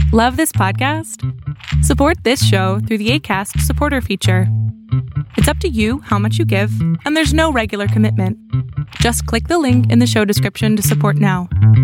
Love this podcast? Support this show through the Acast supporter feature. It's up to you how much you give, and there's no regular commitment. Just click the link in the show description to support now.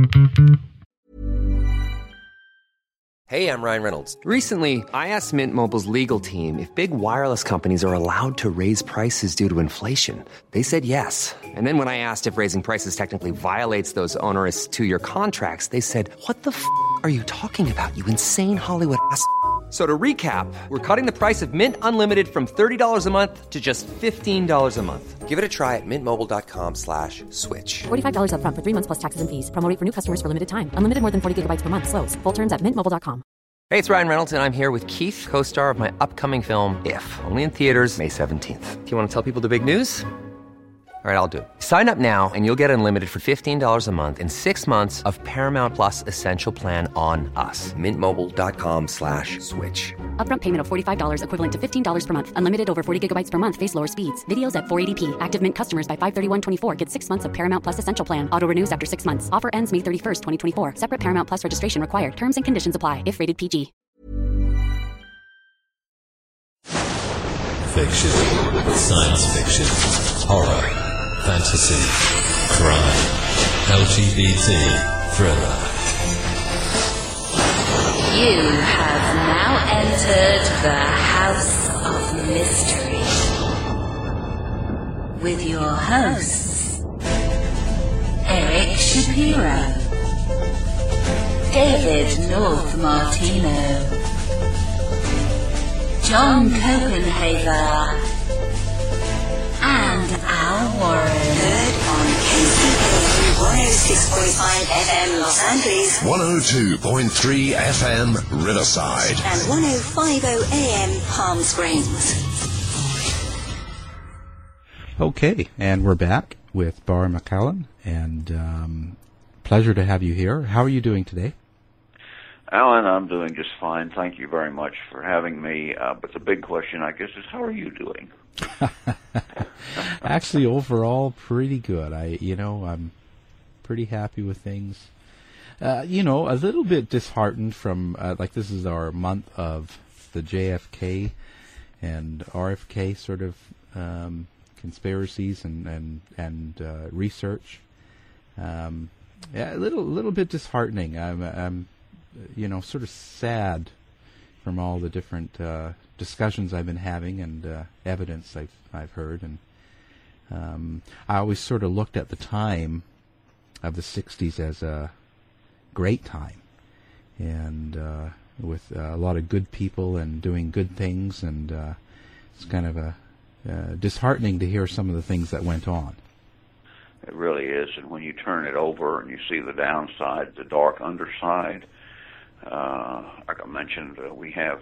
Hey, I'm Ryan Reynolds. Recently, I asked Mint Mobile's legal team if big wireless companies are allowed to raise prices due to inflation. They said yes. And then when I asked if raising prices technically violates those onerous two-year contracts, they said, "What the f*** are you talking about, you insane Hollywood ass?" So to recap, we're cutting the price of Mint Unlimited from $30 a month to just $15 a month. Give it a try at mintmobile.com/switch. $45 up front for 3 months plus taxes and fees. Promo rate for new customers for limited time. Unlimited more than 40 gigabytes per month. Slows full terms at mintmobile.com. Hey, it's Ryan Reynolds, and I'm here with Keith, co-star of my upcoming film, If, only in theaters May 17th. Do you want to tell people the big news? All right, I'll do it. Sign up now and you'll get unlimited for $15 a month and 6 months of Paramount Plus Essential Plan on us. mintmobile.com/switch. Upfront payment of $45 equivalent to $15 per month. Unlimited over 40 gigabytes per month. Face lower speeds. Videos at 480p. Active Mint customers by 531.24 get 6 months of Paramount Plus Essential Plan. Auto renews after 6 months. Offer ends May 31st, 2024. Separate Paramount Plus registration required. Terms and conditions apply if rated PG. Fiction, science fiction, horror, fantasy, crime, LGBT, thriller. You have now entered the House of Mystery with your hosts, Eric Shapiro, David North Martino, John Copenhaver, and Al Warren. Heard on KCAA 106.5 FM Los Angeles, 102.3 FM Riverside, and 105.0 AM Palm Springs. Okay, and we're back with Bar McCallan, and pleasure to have you here. How are you doing today? Alan, I'm doing just fine. Thank you very much for having me. But the big question, I guess, is how are you doing? Actually, overall, pretty good. I'm pretty happy with things. A little bit disheartened from, this is our month of the JFK and RFK sort of conspiracies and research. A little bit disheartening. I'm sort of sad from all the different discussions I've been having and evidence I've heard, and I always sort of looked at the time of the 60s as a great time, and with a lot of good people and doing good things, and it's kind of disheartening to hear some of the things that went on. It really is, and when you turn it over and you see the downside, the dark underside, like I mentioned, we have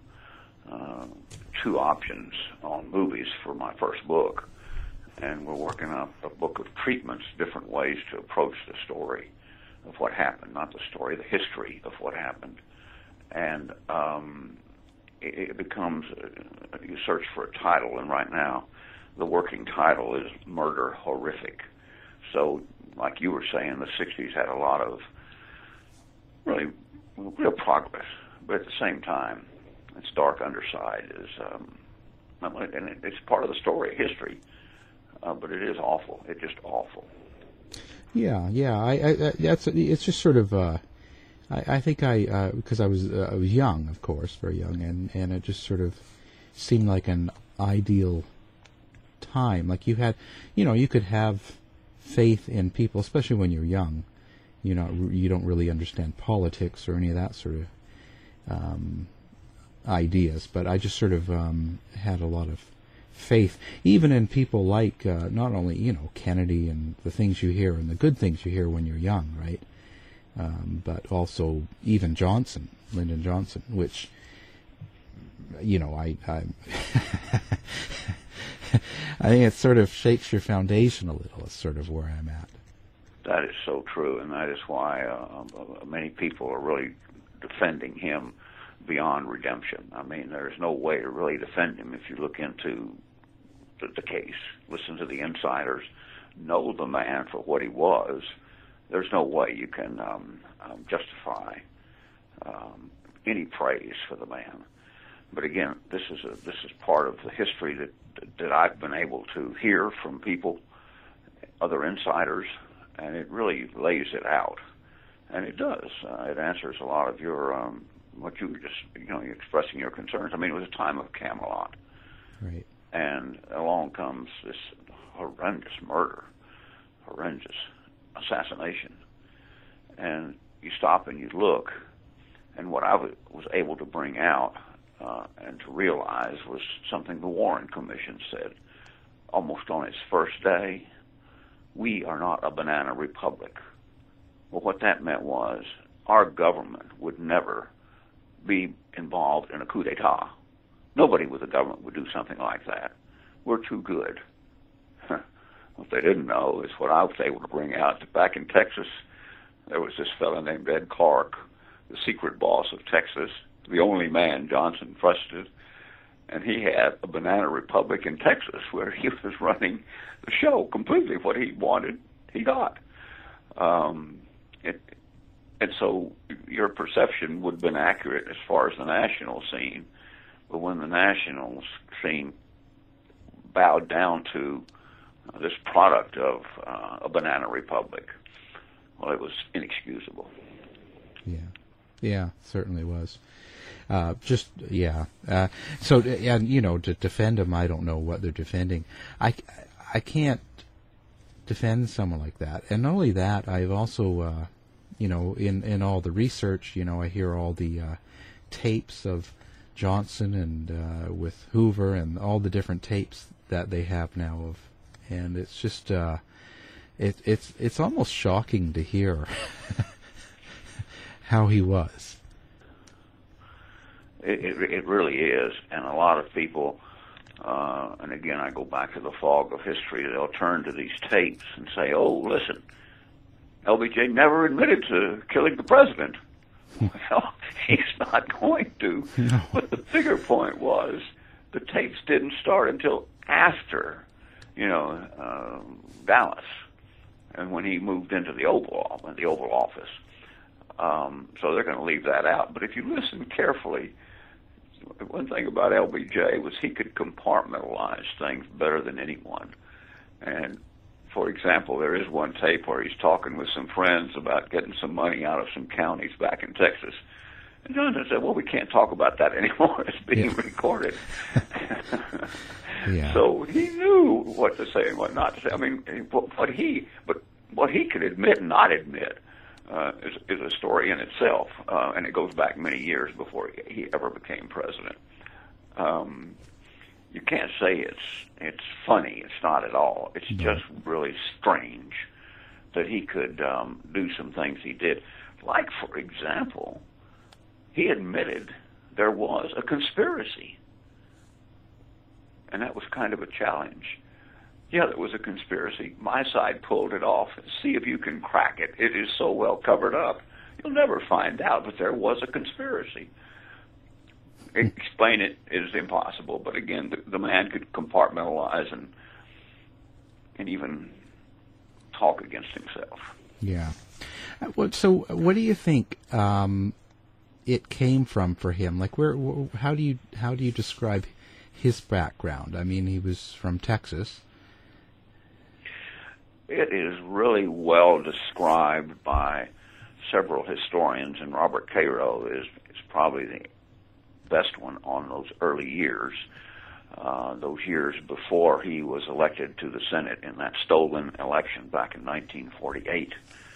2 options on movies for my first book, and we're working on a book of treatments, different ways to approach the story of what happened, not the story, the history of what happened. And it becomes, you search for a title, and right now the working title is Murder Horrific. So, like you were saying, the 60s had a lot of real progress, but at the same time, its dark underside is, and it's part of the story, history, but it is awful. It's just awful. Yeah. It's just sort of. I think because I was young, of course, very young, and it just sort of seemed like an ideal time. Like you could have faith in people, especially when you're young. You don't really understand politics or any of that sort of ideas, but I just sort of had a lot of faith, even in people like not only Kennedy and the things you hear and the good things you hear when you're young, right? But also even Lyndon Johnson, which I I think it sort of shakes your foundation a little. Is sort of where I'm at. That is so true, and that is why many people are really defending him beyond redemption. I mean, there's no way to really defend him if you look into the case, listen to the insiders, know the man for what he was. There's no way you can justify any praise for the man. But again, this is part of the history that I've been able to hear from people, other insiders, and it really lays it out. And it does. It answers a lot of your what you were just expressing your concerns. I mean, it was a time of Camelot, right? And along comes this horrendous murder, horrendous assassination, and you stop and you look, and what I was able to bring out and to realize was something the Warren Commission said almost on its first day: we are not a banana republic. Well, what that meant was our government would never be involved in a coup d'etat. Nobody with the government would do something like that. We're too good. What they didn't know is what I was able to bring out. Back in Texas, there was this fellow named Ed Clark, the secret boss of Texas, the only man Johnson trusted, and he had a banana republic in Texas where he was running the show completely. What he wanted, he got. And so your perception would have been accurate as far as the national scene, but when the national scene bowed down to this product of a banana republic, well, it was inexcusable. Yeah, certainly was. So, and to defend them, I don't know what they're defending. I can't defend someone like that. And not only that, I've also, in all the research, I hear all the tapes of Johnson and with Hoover and all the different tapes that they have now of, and it's just, it's almost shocking to hear how he was. It really is, and a lot of people, and again, I go back to the fog of history, they'll turn to these tapes and say, oh, listen, LBJ never admitted to killing the president. Well, he's not going to. No. But the bigger point was the tapes didn't start until after, Dallas, and when he moved into the Oval Office. So they're going to leave that out. But if you listen carefully, one thing about LBJ was he could compartmentalize things better than anyone. And, for example, there is one tape where he's talking with some friends about getting some money out of some counties back in Texas. And Johnson said, well, we can't talk about that anymore. It's being recorded. Yeah. So he knew what to say and what not to say. I mean, what he could admit and not admit is a story in itself, and it goes back many years before he ever became president. You can't say it's funny. It's not at all. It's just really strange that he could do some things he did. Like, for example, he admitted there was a conspiracy, and that was kind of a challenge. Yeah, there was a conspiracy. My side pulled it off. See if you can crack it. It is so well covered up, you'll never find out, but there was a conspiracy. Explain it is impossible, but again, the man could compartmentalize and even talk against himself. Yeah. So what do you think it came from for him? Like, how do you describe his background? I mean, he was from Texas. It is really well described by several historians, and Robert Caro is probably the best one on those early years, those years before he was elected to the Senate in that stolen election back in 1948.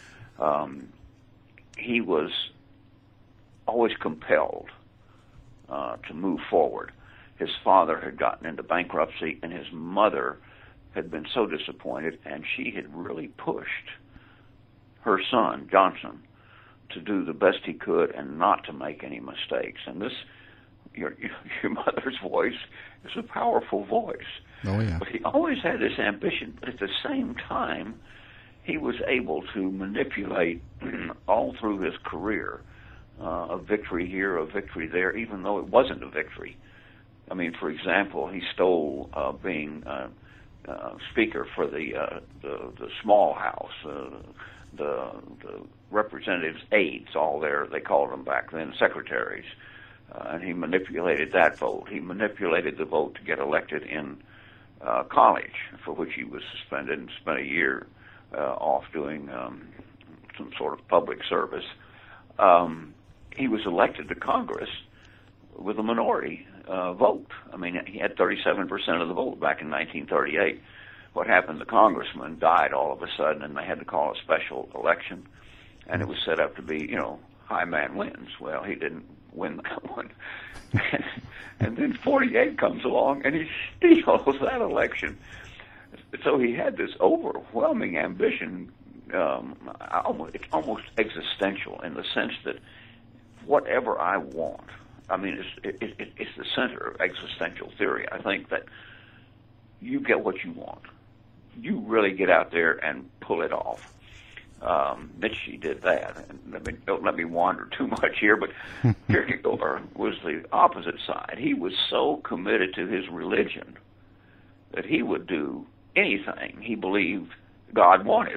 He was always compelled to move forward. His father had gotten into bankruptcy, and his mother had been so disappointed, and she had really pushed her son, Johnson, to do the best he could and not to make any mistakes. And this, your mother's voice is a powerful voice. Oh, yeah. But he always had this ambition, but at the same time, he was able to manipulate all through his career, a victory here, a victory there, even though it wasn't a victory. I mean, for example, he stole being Speaker for the small house, the representatives' aides, all their, they called them back then, secretaries, and he manipulated that vote. He manipulated the vote to get elected in college, for which he was suspended and spent a year off doing some sort of public service. He was elected to Congress with a minority vote. I mean, he had 37% of the vote back in 1938. What happened, the congressman died all of a sudden, and they had to call a special election, and it was set up to be, high man wins. Well, he didn't win that one. And then 48 comes along, and he steals that election. So he had this overwhelming ambition, almost existential, in the sense that whatever I want, I mean, it's the center of existential theory. I think that you get what you want. You really get out there and pull it off. Nietzsche did that. And don't let me wander too much here, but Kierkegaard was the opposite side. He was so committed to his religion that he would do anything he believed God wanted.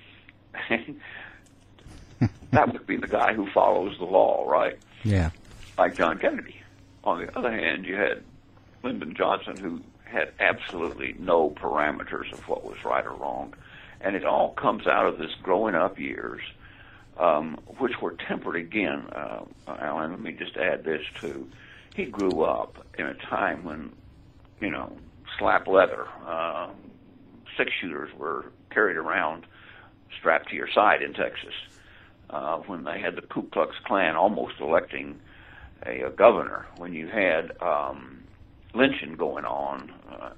That would be the guy who follows the law, right? Yeah. Like John Kennedy. On the other hand, you had Lyndon Johnson, who had absolutely no parameters of what was right or wrong. And it all comes out of this growing up years, which were tempered again. Alan, let me just add this too. He grew up in a time when, slap leather, 6-shooters were carried around strapped to your side in Texas. When they had the Ku Klux Klan almost electing a governor, when you had lynching going on,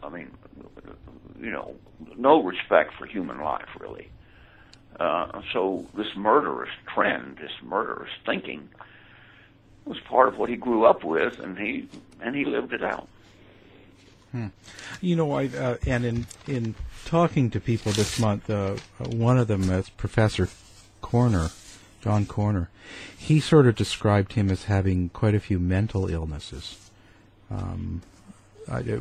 no respect for human life, really. So this murderous trend, this murderous thinking, was part of what he grew up with, and he lived it out. And in talking to people this month, one of them is Professor Corner, John Corner. He sort of described him as having quite a few mental illnesses. He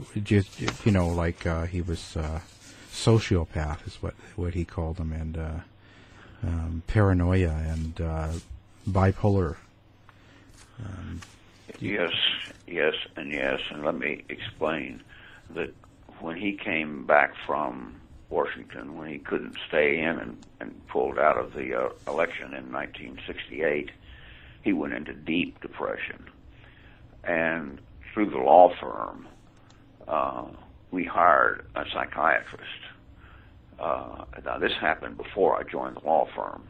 was sociopath is what he called them, and paranoia and bipolar. Yes, and let me explain that when he came back from Washington, when he couldn't stay in and pulled out of the election in 1968, he went into deep depression. And through the law firm, we hired a psychiatrist. Now, this happened before I joined the law firm.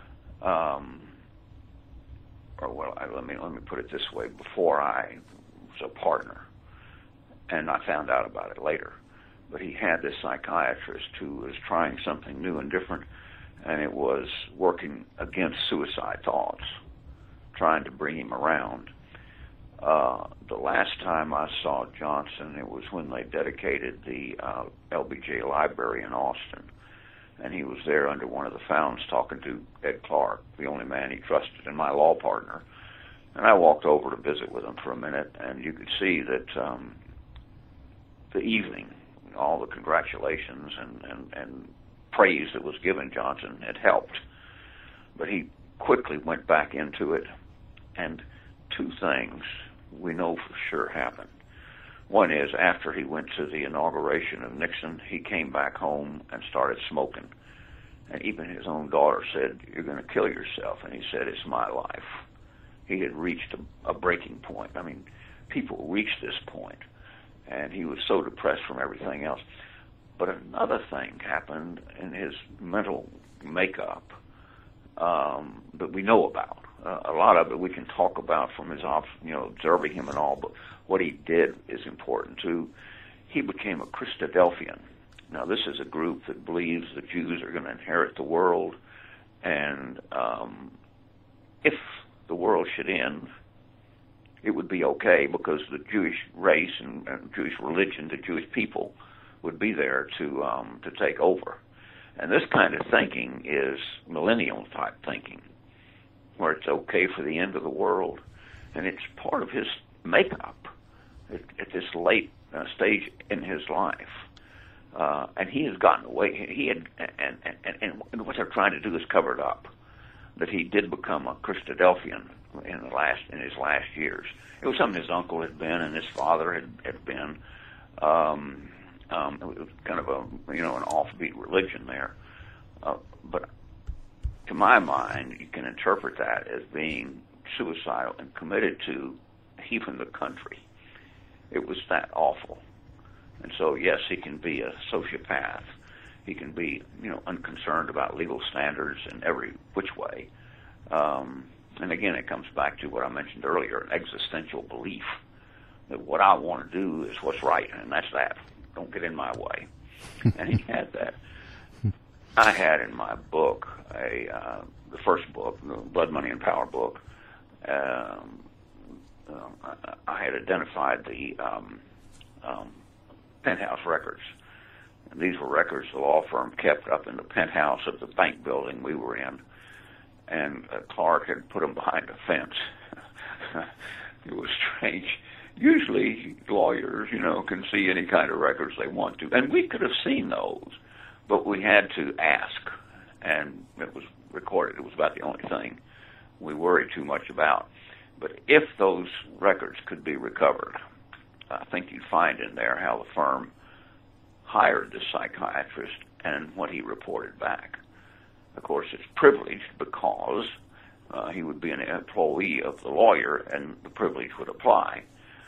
Let me put it this way: before I was a partner, and I found out about it later. But he had this psychiatrist who was trying something new and different, and it was working against suicide thoughts, trying to bring him around. The last time I saw Johnson, it was when they dedicated the LBJ Library in Austin, and he was there under one of the fountains talking to Ed Clark, the only man he trusted, and my law partner. And I walked over to visit with him for a minute, and you could see that the evening, all the congratulations and praise that was given Johnson had helped. But he quickly went back into it, and two things we know for sure happened. One is, after he went to the inauguration of Nixon, he came back home and started smoking. And even his own daughter said, "You're going to kill yourself." And he said, "It's my life." He had reached a breaking point. I mean, people reach this point, and he was so depressed from everything else. But another thing happened in his mental makeup that we know about. A lot of it we can talk about from his, observing him and all, but what he did is important too. He became a Christadelphian. Now, this is a group that believes the Jews are going to inherit the world, and if the world should end, it would be okay because the Jewish race and Jewish religion, the Jewish people, would be there to take over. And this kind of thinking is millennial type thinking, where it's okay for the end of the world, and it's part of his makeup at this late stage in his life. And he has gotten away. He had, and what they're trying to do is cover it up. That he did become a Christadelphian in his last years. It was something his uncle had been, and his father had been. It was kind of an offbeat religion there. But to my mind, you can interpret that as being suicidal and committed to even the country. It was that awful. And so, yes, he can be a sociopath. He can be, unconcerned about legal standards in every which way. And again, it comes back to what I mentioned earlier, an existential belief that what I want to do is what's right, and that's that. Don't get in my way. And he had that. I had in my book, the first book, the Blood, Money, and Power book, I had identified the penthouse records. And these were records the law firm kept up in the penthouse of the bank building we were in. And Clark had put them behind a fence. It was strange. Usually lawyers, can see any kind of records they want to. And we could have seen those, but we had to ask. And it was recorded. It was about the only thing we worried too much about. But if those records could be recovered, I think you'd find in there how the firm hired the psychiatrist and what he reported back. Of course, it's privileged because he would be an employee of the lawyer, and the privilege would apply.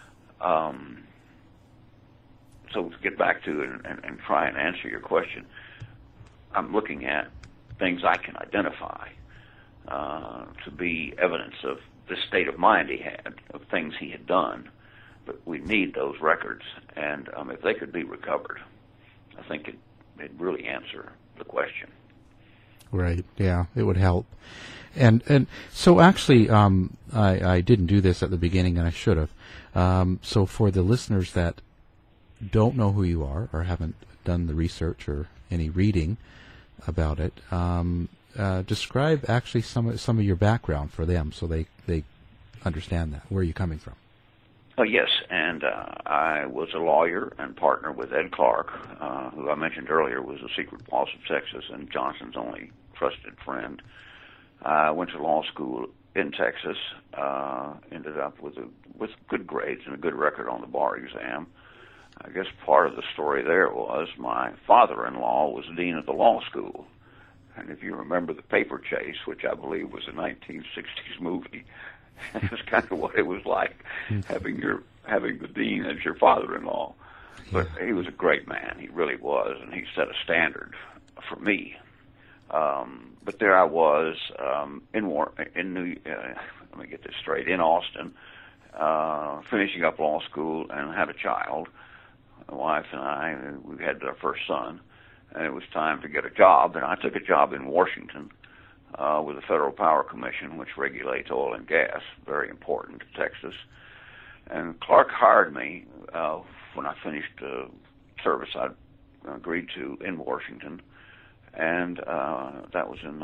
So to get back to it and try and answer your question, I'm looking at things I can identify to be evidence of the state of mind he had, of things he had done. But we need those records, and if they could be recovered, I think it'd really answer the question. Right. Yeah, it would help. And so actually, I didn't do this at the beginning, and I should have. So for the listeners that don't know who you are or haven't done the research or any reading about it, describe actually some of your background for them, so they understand that. Where are you coming from? Oh, yes, and I was a lawyer and partner with Ed Clark, who I mentioned earlier was the secret boss of Texas and Johnson's only trusted friend. I went to law school in Texas, ended up with good grades and a good record on the bar exam. I guess part of the story there was my father-in-law was dean of the law school. And if you remember The Paper Chase, which I believe was a 1960s movie, that's kind of what it was like, having the dean as your father-in-law. But he was a great man. He really was, and he set a standard for me. But there I was in let me get this straight, in Austin, finishing up law school, and had a child. My wife and I, we had our first son, and it was time to get a job, and I took a job in Washington with the Federal Power Commission, which regulates oil and gas, very important to Texas. And Clark hired me when I finished service I agreed to in Washington, and that was in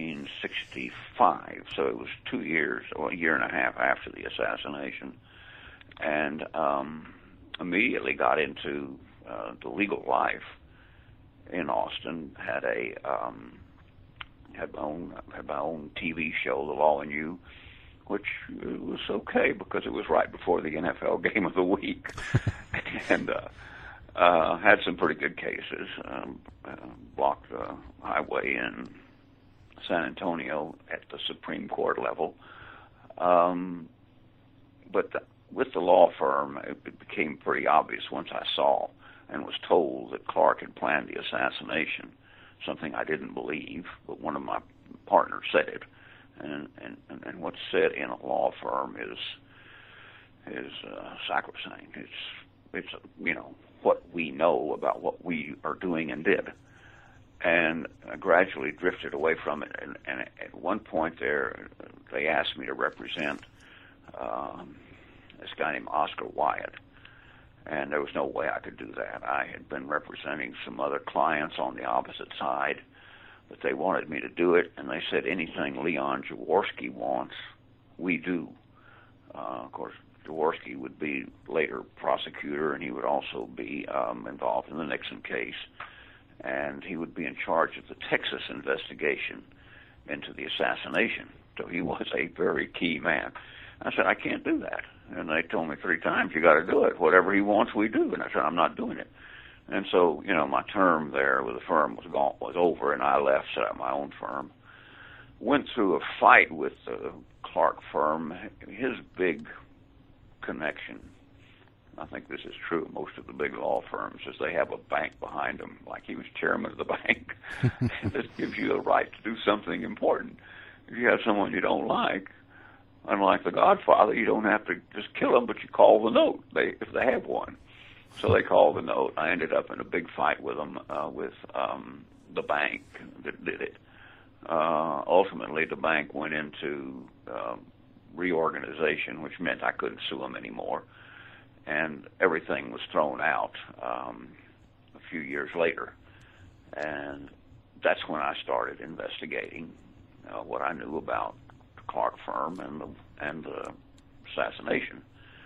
1965, so it was 2 years, or a year and a half after the assassination, and immediately got into the legal life in Austin. Had my own TV show, The Law and You, which was okay because it was right before the NFL Game of the Week, and had some pretty good cases. Blocked the highway in San Antonio at the Supreme Court level. But with the law firm, it became pretty obvious once I saw and was told that Clark had planned the assassination, something I didn't believe, but one of my partners said it. And what's said in a law firm is sacrosanct. It's what we know about what we are doing and did. And I gradually drifted away from it. And at one point there, they asked me to represent this guy named Oscar Wyatt. And there was no way I could do that. I had been representing some other clients on the opposite side, but they wanted me to do it, and they said anything Leon Jaworski wants, we do. Of course, Jaworski would be later prosecutor, and he would also be involved in the Nixon case, and he would be in charge of the Texas investigation into the assassination. So he was a very key man. I said, I can't do that. And they told me 3 times, you got to do it. Whatever he wants, we do. And I said, I'm not doing it. And so, my term there with the firm was over, and I left, set up my own firm. Went through a fight with the Clark firm. His big connection, I think this is true, most of the big law firms, is they have a bank behind them, like he was chairman of the bank. This gives you a right to do something important. If you have someone you don't like, unlike The Godfather, you don't have to just kill them, but you call the note if they have one. So they called the note. I ended up in a big fight with them, with the bank that did it. Ultimately, the bank went into reorganization, which meant I couldn't sue them anymore, and everything was thrown out a few years later. And that's when I started investigating what I knew about the Clark firm and the assassination.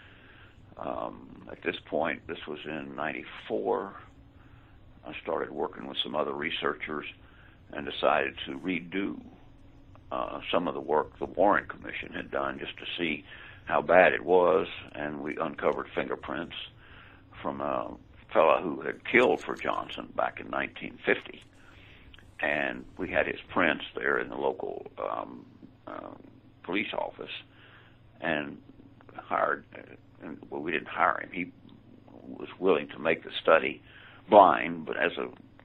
At this point, this was in '94, I started working with some other researchers and decided to redo some of the work the Warren Commission had done just to see how bad it was, and we uncovered fingerprints from a fellow who had killed for Johnson back in 1950. And we had his prints there in the local police office, and we didn't hire him. He was willing to make the study blind, but as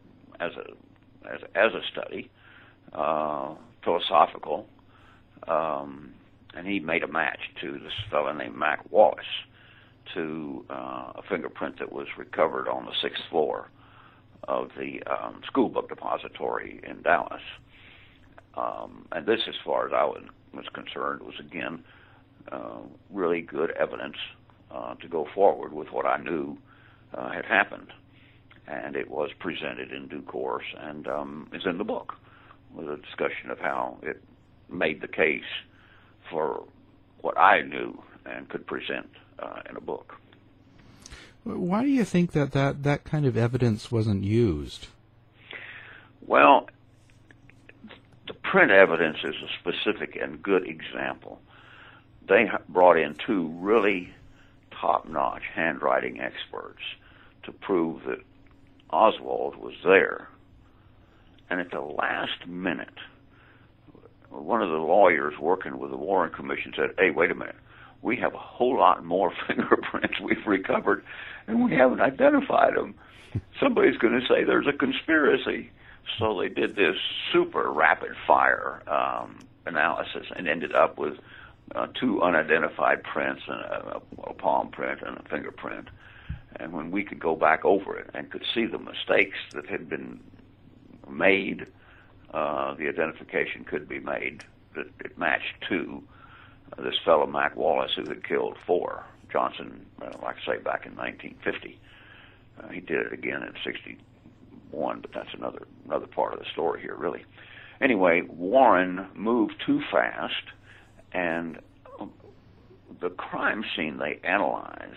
a study, philosophical, and he made a match to this fellow named Mac Wallace to a fingerprint that was recovered on the 6th floor of the school book depository in Dallas. And this, as far as I was concerned, was again really good evidence to go forward with what I knew had happened. And it was presented in due course and is in the book with a discussion of how it made the case for what I knew and could present in a book. Why do you think that kind of evidence wasn't used? Well, the print evidence is a specific and good example. They brought in 2 really top-notch handwriting experts to prove that Oswald was there. And at the last minute, one of the lawyers working with the Warren Commission said, hey, wait a minute, we have a whole lot more fingerprints we've recovered, and we haven't identified them. Somebody's going to say there's a conspiracy. So they did this super rapid-fire analysis and ended up with 2 unidentified prints, and a palm print and a fingerprint. And when we could go back over it and could see the mistakes that had been made, the identification could be made that it matched to this fellow Mac Wallace who had killed 4. Johnson, like I say, back in 1950. He did it again in '61, but that's another part of the story here, really. Anyway, Warren moved too fast, and the crime scene they analyzed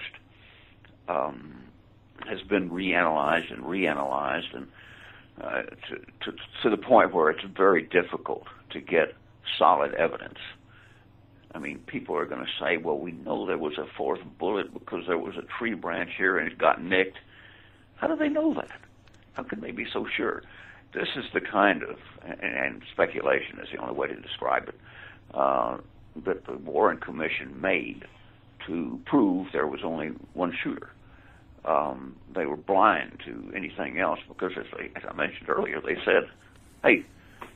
has been reanalyzed, and to the point where it's very difficult to get solid evidence. I mean, people are going to say, well, we know there was a 4th bullet because there was a tree branch here and it got nicked. How do they know that? How can they be so sure? This is the kind of, and speculation is the only way to describe it, that the Warren Commission made to prove there was only one shooter. They were blind to anything else because, as I mentioned earlier, they said, hey,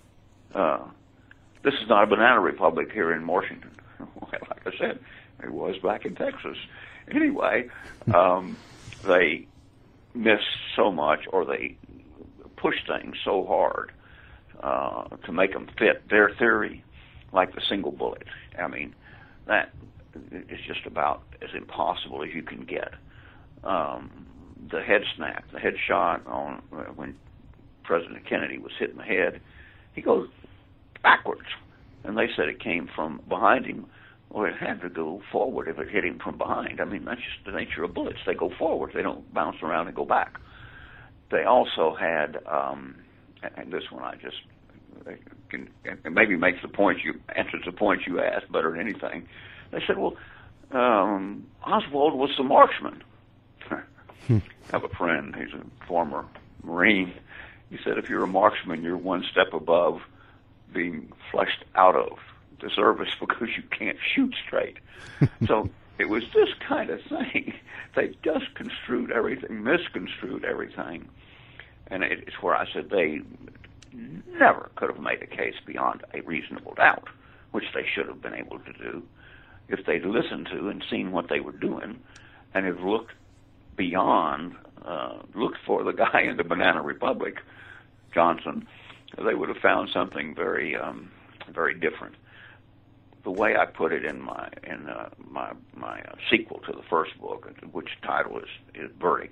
this is not a banana republic here in Washington. Like I said, it was back in Texas. Anyway, they missed so much, or they pushed things so hard to make them fit their theory, like the single bullet. I mean, that is just about as impossible as you can get. The head snap, the head shot on when President Kennedy was hit in the head, he goes backwards. And they said it came from behind him, Well, it had to go forward if it hit him from behind. I mean, that's just the nature of bullets. They go forward. They don't bounce around and go back. They also had, and this one I just can, and maybe makes the point answers the point you asked better than anything. They said, well, Oswald was the marksman. I have a friend, he's a former Marine. He said, if you're a marksman, you're one step above being flushed out of the service because you can't shoot straight. So it was this kind of thing. They just construed everything, misconstrued everything. And it's where I said they never could have made a case beyond a reasonable doubt, which they should have been able to do if they'd listened to and seen what they were doing and had looked beyond, looked for the guy in the Banana Republic, Johnson. They would have found something very, very different. The way I put it in my sequel to the first book, which title is Verdict,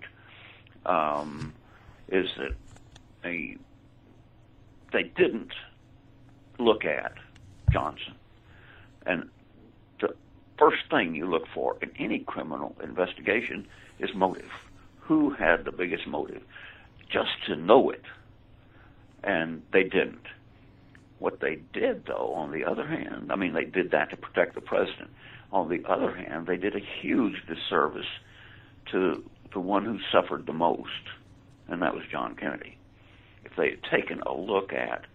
is that they didn't look at Johnson. And the first thing you look for in any criminal investigation is motive. Who had the biggest motive? Just to know it. And they didn't. What they did, though, on the other hand, I mean, they did that to protect the president. On the other hand, they did a huge disservice to the one who suffered the most, and that was John Kennedy. If they had taken a look at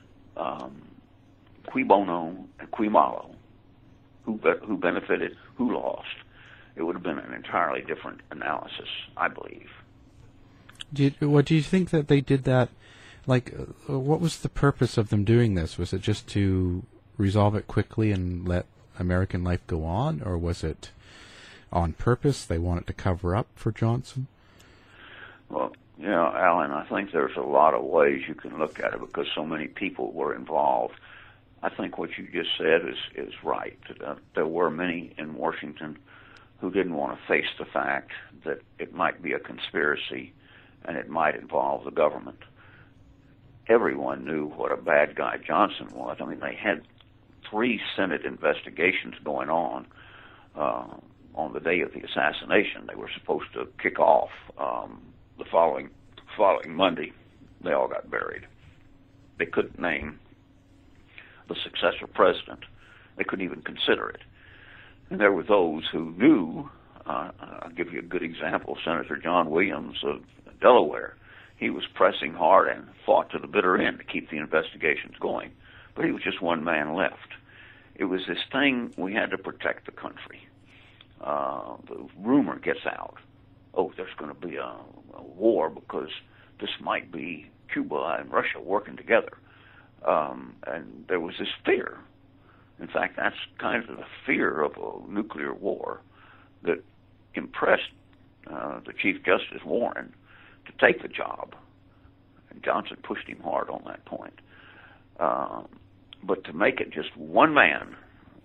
cui bono and cui malo, who benefited, who lost, it would have been an entirely different analysis, I believe. Do you think that they did that? Like, what was the purpose of them doing this? Was it just to resolve it quickly and let American life go on, or was it on purpose? They wanted to cover up for Johnson? Well, you know, Alan, I think there's a lot of ways you can look at it because so many people were involved. I think what you just said is right. There were many in Washington who didn't want to face the fact that it might be a conspiracy and it might involve the government. Everyone knew what a bad guy Johnson was. I mean, they had 3 Senate investigations going on the day of the assassination. They were supposed to kick off the following Monday. They all got buried. They couldn't name the successor president. They couldn't even consider it. And there were those who knew. I'll give you a good example. Senator John Williams of Delaware. He was pressing hard and fought to the bitter end to keep the investigations going. But he was just one man left. It was this thing, we had to protect the country. The rumor gets out, oh, there's going to be a war because this might be Cuba and Russia working together. And there was this fear. In fact, that's kind of the fear of a nuclear war that impressed the Chief Justice Warren to take the job. And Johnson pushed him hard on that point. But to make it just one man,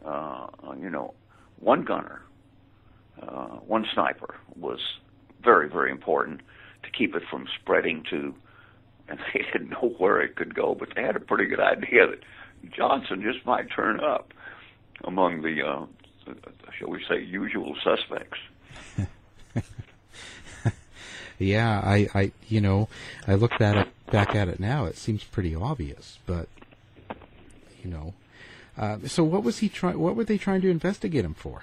one gunner, one sniper was very, very important to keep it from spreading to, and they didn't know where it could go, but they had a pretty good idea that Johnson just might turn up among the, shall we say, usual suspects. Yeah, I look back at it now. It seems pretty obvious, but so what was he trying? What were they trying to investigate him for?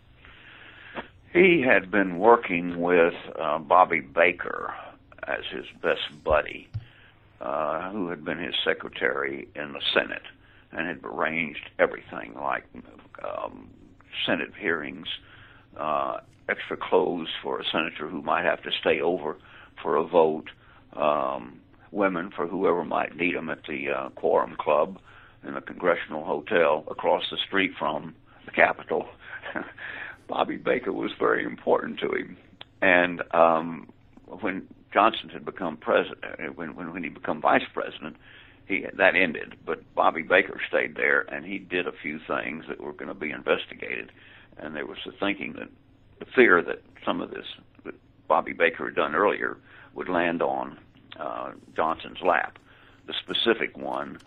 He had been working with Bobby Baker as his best buddy, who had been his secretary in the Senate and had arranged everything like Senate hearings, extra clothes for a senator who might have to stay over for a vote, women for whoever might need them at the Quorum Club in the Congressional Hotel across the street from the Capitol. Bobby Baker was very important to him. And when Johnson had become president, when he became vice president, that ended. But Bobby Baker stayed there, and he did a few things that were going to be investigated. And there was the thinking that the fear that some of this that Bobby Baker had done earlier would land on Johnson's lap. The specific one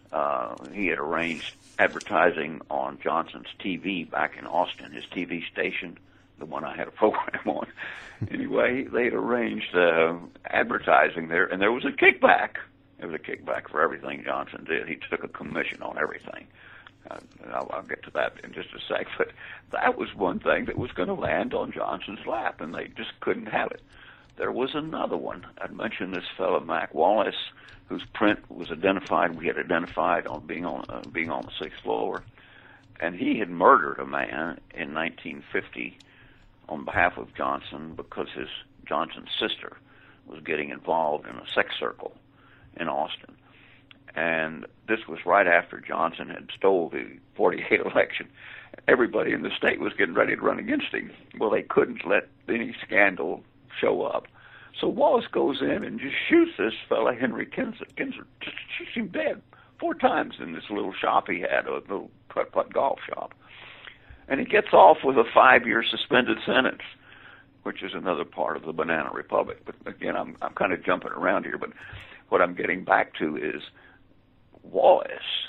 he had arranged advertising on Johnson's TV back in Austin, his TV station, the one I had a program on. Anyway, they had arranged advertising there, and there was a kickback. There was a kickback for everything Johnson did. He took a commission on everything. I'll get to that in just a sec, but that was one thing that was going to land on Johnson's lap, and they just couldn't have it. There was another one. I'd mentioned this fellow, Mac Wallace, whose print was identified. We had identified on being on the sixth floor, and he had murdered a man in 1950 on behalf of Johnson because Johnson's sister was getting involved in a sex circle in Austin. And this was right after Johnson had stole the 48 election. Everybody in the state was getting ready to run against him. Well, they couldn't let any scandal show up. So Wallace goes in and just shoots this fella, Henry Kinzer, just shoots him dead 4 times in this little shop he had, a little putt-putt golf shop. And he gets off with a 5-year suspended sentence, which is another part of the Banana Republic. But again, I'm kind of jumping around here, but what I'm getting back to is Wallace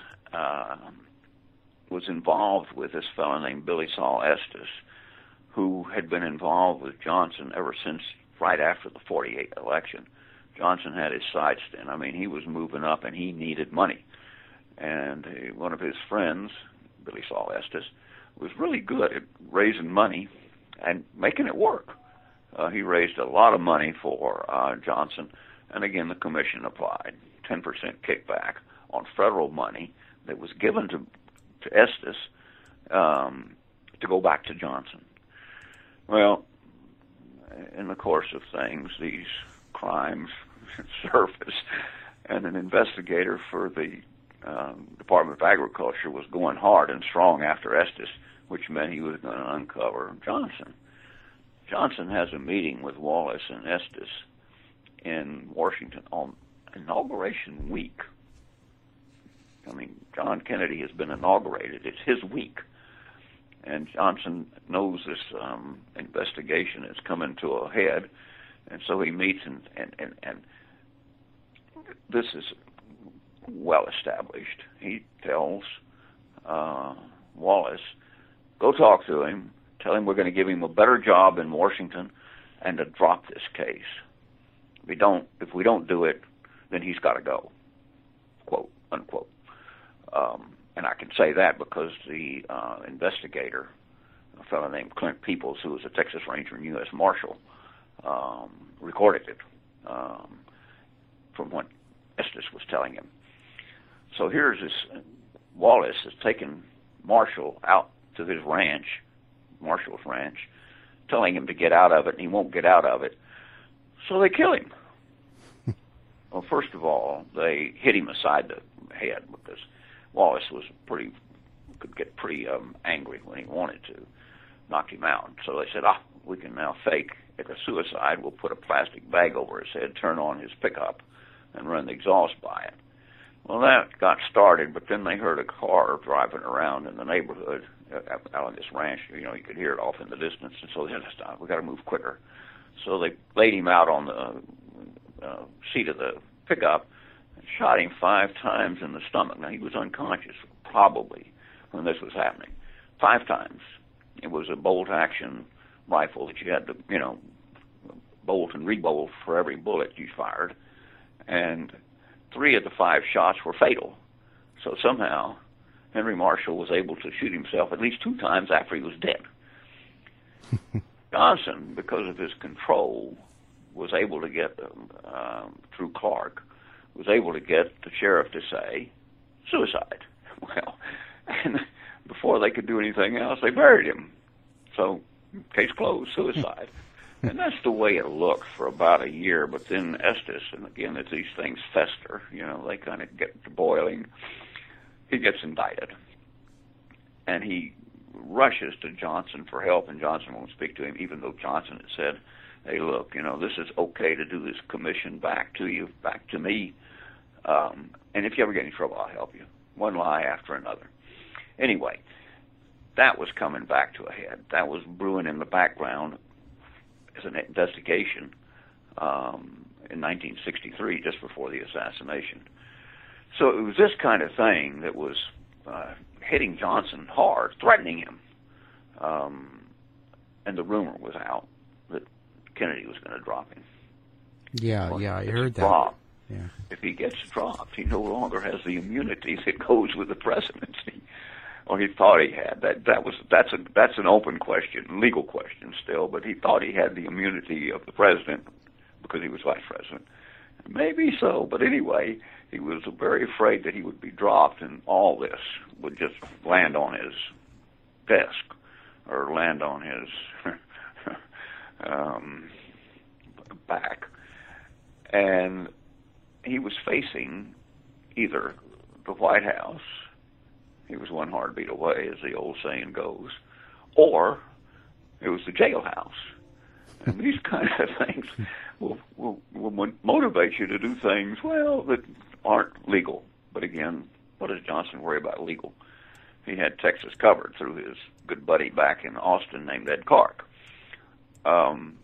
was involved with this fellow named Billy Saul Estes, who had been involved with Johnson ever since right after the 48 election. Johnson had his sights in. I mean, he was moving up, and he needed money. And one of his friends, Billy Saul Estes, was really good at raising money and making it work. He raised a lot of money for Johnson, and again, the commission applied 10% kickback on federal money that was given to Estes to go back to Johnson. Well, in the course of things, these crimes surface, and an investigator for the Department of Agriculture was going hard and strong after Estes, which meant he was going to uncover Johnson. Johnson has a meeting with Wallace and Estes in Washington on Inauguration Week. I mean, John Kennedy has been inaugurated. It's his week. And Johnson knows this investigation is coming to a head, and so he meets, and this is well established. He tells Wallace, go talk to him, tell him we're going to give him a better job in Washington and to drop this case. If we don't do it, then he's got to go, quote, unquote. And I can say that because the investigator, a fellow named Clint Peoples, who was a Texas Ranger and U.S. Marshal, recorded it from what Estes was telling him. So here's this, Wallace has taken Marshall out to his ranch, Marshall's ranch, telling him to get out of it, and he won't get out of it. So they kill him. Well, first of all, they hit him aside the head because Wallace could get pretty angry when he wanted to, knock him out. So they said, we can now fake it a suicide. We'll put a plastic bag over his head, turn on his pickup, and run the exhaust by it. Well, that got started, but then they heard a car driving around in the neighborhood out on this ranch. You know, you could hear it off in the distance, and so they had to stop. We got to move quicker. So they laid him out on the seat of the pickup and shot him 5 times in the stomach. Now, he was unconscious, probably, when this was happening. 5 times. It was a bolt-action rifle that you had to, bolt and rebolt for every bullet you fired. And 3 of the 5 shots were fatal. So somehow, Henry Marshall was able to shoot himself at least 2 times after he was dead. Johnson, because of his control, was able to get, through Clark, was able to get the sheriff to say, suicide. Well, and before they could do anything else, they buried him. So, case closed, suicide. And that's the way it looked for about a year, but then Estes, and again, as these things fester, they kind of get to boiling, he gets indicted. And he rushes to Johnson for help, and Johnson won't speak to him, even though Johnson had said, hey, look, this is okay to do this commission back to you, back to me, and if you ever get in trouble, I'll help you. One lie after another. Anyway, that was coming back to a head. That was brewing in the background as an investigation in 1963, just before the assassination. So it was this kind of thing that was hitting Johnson hard, threatening him. And the rumor was out that Kennedy was going to drop him. Yeah, I heard that. Dropped. Yeah. If he gets dropped, he no longer has the immunity that goes with the presidency. Or he thought he had. That's an open question, legal question still, but he thought he had the immunity of the president because he was vice president. Maybe so, but anyway, he was very afraid that he would be dropped and all this would just land on his desk or land on his back. And he was facing either the White House, he was one heartbeat away, as the old saying goes, or it was the jailhouse. And these kind of things will motivate you to do things, well, that aren't legal. But again, what does Johnson worry about legal? He had Texas covered through his good buddy back in Austin named Ed Clark. And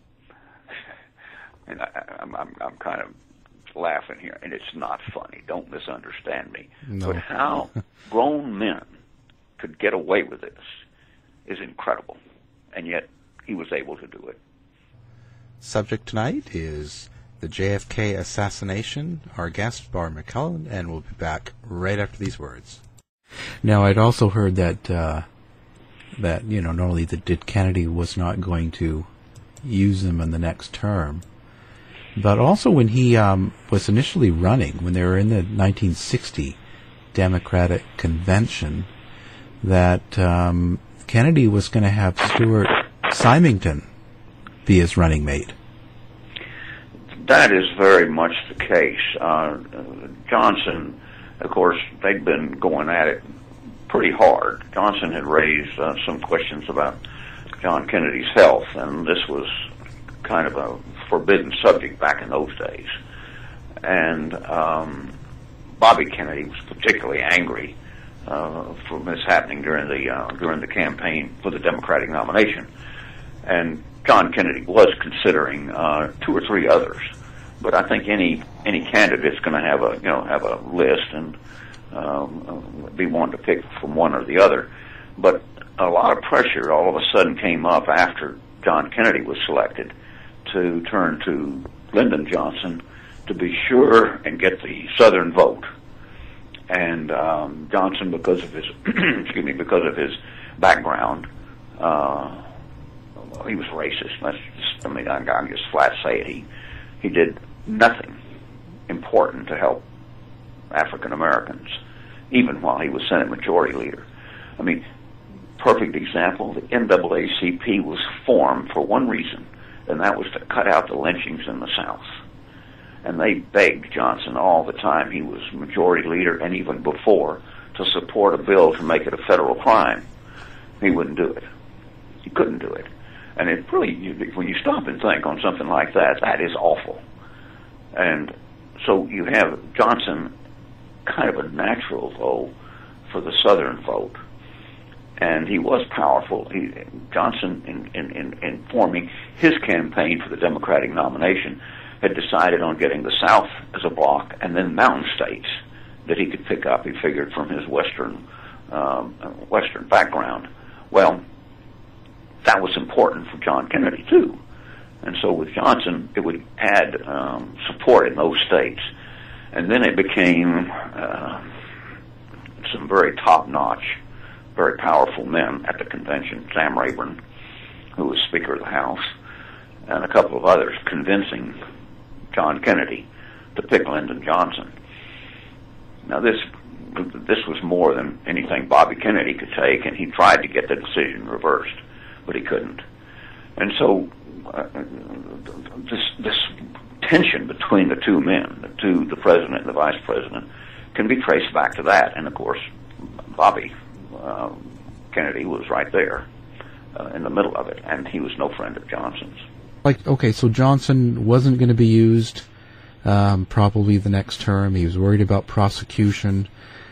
I'm kind of laughing here, and it's not funny. Don't misunderstand me. No. But how grown men could get away with this is incredible, and yet he was able to do it. Subject tonight is the JFK assassination. Our guest, Barr McClellan, and we'll be back right after these words. Now, I'd also heard that not only that Kennedy was not going to use them in the next term, but also when he was initially running, when they were in the 1960 Democratic Convention, that Kennedy was going to have Stuart Symington be his running mate. That is very much the case. Johnson, of course, they'd been going at it pretty hard. Johnson had raised some questions about John Kennedy's health, and this was kind of a forbidden subject back in those days. And Bobby Kennedy was particularly angry for this happening during the campaign for the Democratic nomination. And John Kennedy was considering 2 or 3 others, but I think any candidate's going to have a list and be one to pick from one or the other. But a lot of pressure all of a sudden came up after John Kennedy was selected to turn to Lyndon Johnson to be sure and get the Southern vote. And Johnson, because of his because of his background, he was racist. I can just flat say it. He did nothing important to help African Americans, even while he was Senate Majority Leader. I mean, perfect example, the NAACP was formed for one reason, and that was to cut out the lynchings in the South. And they begged Johnson all the time, he was Majority Leader and even before, to support a bill to make it a federal crime. He wouldn't do it. He couldn't do it. And it really, when you stop and think on something like that, that is awful. And so you have Johnson kind of a natural, though, for the Southern vote. And he was powerful. Johnson, in forming his campaign for the Democratic nomination, had decided on getting the South as a block and then mountain states that he could pick up, he figured, from his Western background. Well, that was important for John Kennedy, too. And so with Johnson, it would add support in those states. And then it became some very top-notch, very powerful men at the convention, Sam Rayburn, who was Speaker of the House, and a couple of others convincing John Kennedy to pick Lyndon Johnson. Now, this was more than anything Bobby Kennedy could take, and he tried to get the decision reversed, but he couldn't. And so this tension between the two men, the president and the vice president, can be traced back to that. And, of course, Bobby Kennedy was right there in the middle of it, and he was no friend of Johnson's. Okay, so Johnson wasn't going to be used probably the next term. He was worried about prosecution.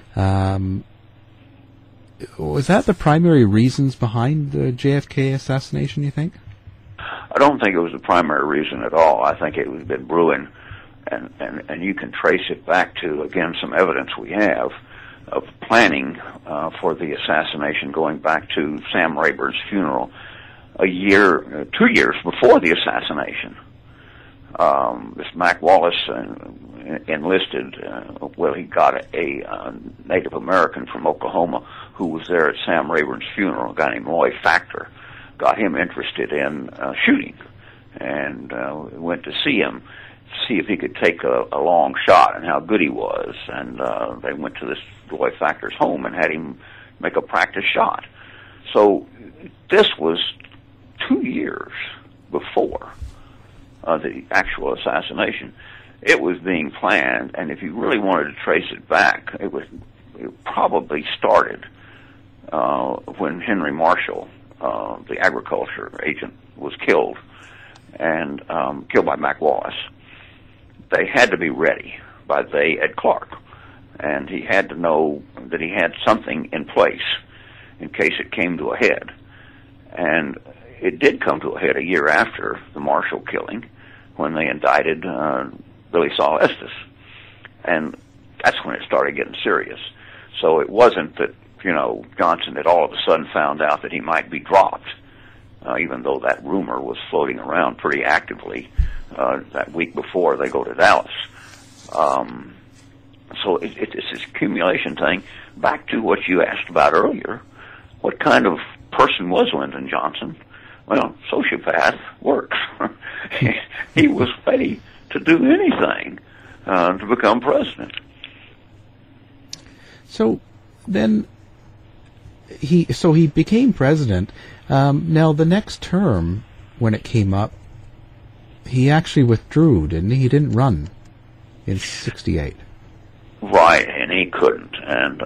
Was that the primary reasons behind the JFK assassination, you think? I don't think it was the primary reason at all. I think it had been brewing And you can trace it back to, again, some evidence we have of planning for the assassination going back to Sam Rayburn's funeral 2 years before the assassination. This Mac Wallace enlisted, he got a Native American from Oklahoma who was there at Sam Rayburn's funeral, a guy named Roy Factor, got him interested in shooting, and went to see him, see if he could take a long shot and how good he was. And they went to this Roy Factor's home and had him make a practice shot. So this was 2 years before the actual assassination. It was being planned, and if you really wanted to trace it back, it probably started when Henry Marshall, the agriculture agent, was killed, and killed by Mac Wallace. They had to be ready by Ed Clark, and he had to know that he had something in place in case it came to a head. And it did come to a head a year after the Marshall killing, when they indicted Billy Saul Estes. And that's when it started getting serious. So it wasn't that, Johnson had all of a sudden found out that he might be dropped, even though that rumor was floating around pretty actively that week before they go to Dallas. So it's this accumulation thing. Back to what you asked about earlier, what kind of person was Lyndon Johnson? Well, sociopath works. He was ready to do anything to become president. So then he became president. Now the next term, when it came up, he actually withdrew, didn't he? He didn't run in 1968. Right, and he couldn't. And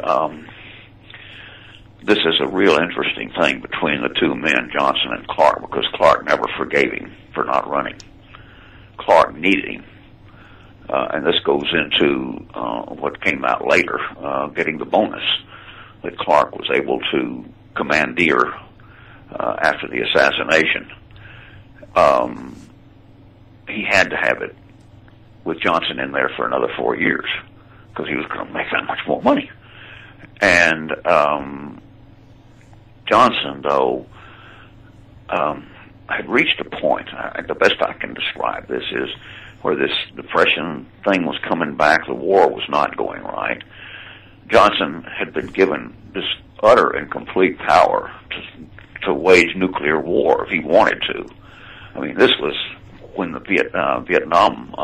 this is a real interesting thing between the two men, Johnson and Clark, because Clark never forgave him for not running. Clark needed him. And this goes into what came out later, getting the bonus that Clark was able to commandeer after the assassination. He had to have it with Johnson in there for another 4 years because he was going to make that much more money. And Johnson, though, had reached a point, the best I can describe this is, where this Depression thing was coming back, the war was not going right. Johnson had been given this utter and complete power to wage nuclear war if he wanted to. I mean, this was when the Vietnam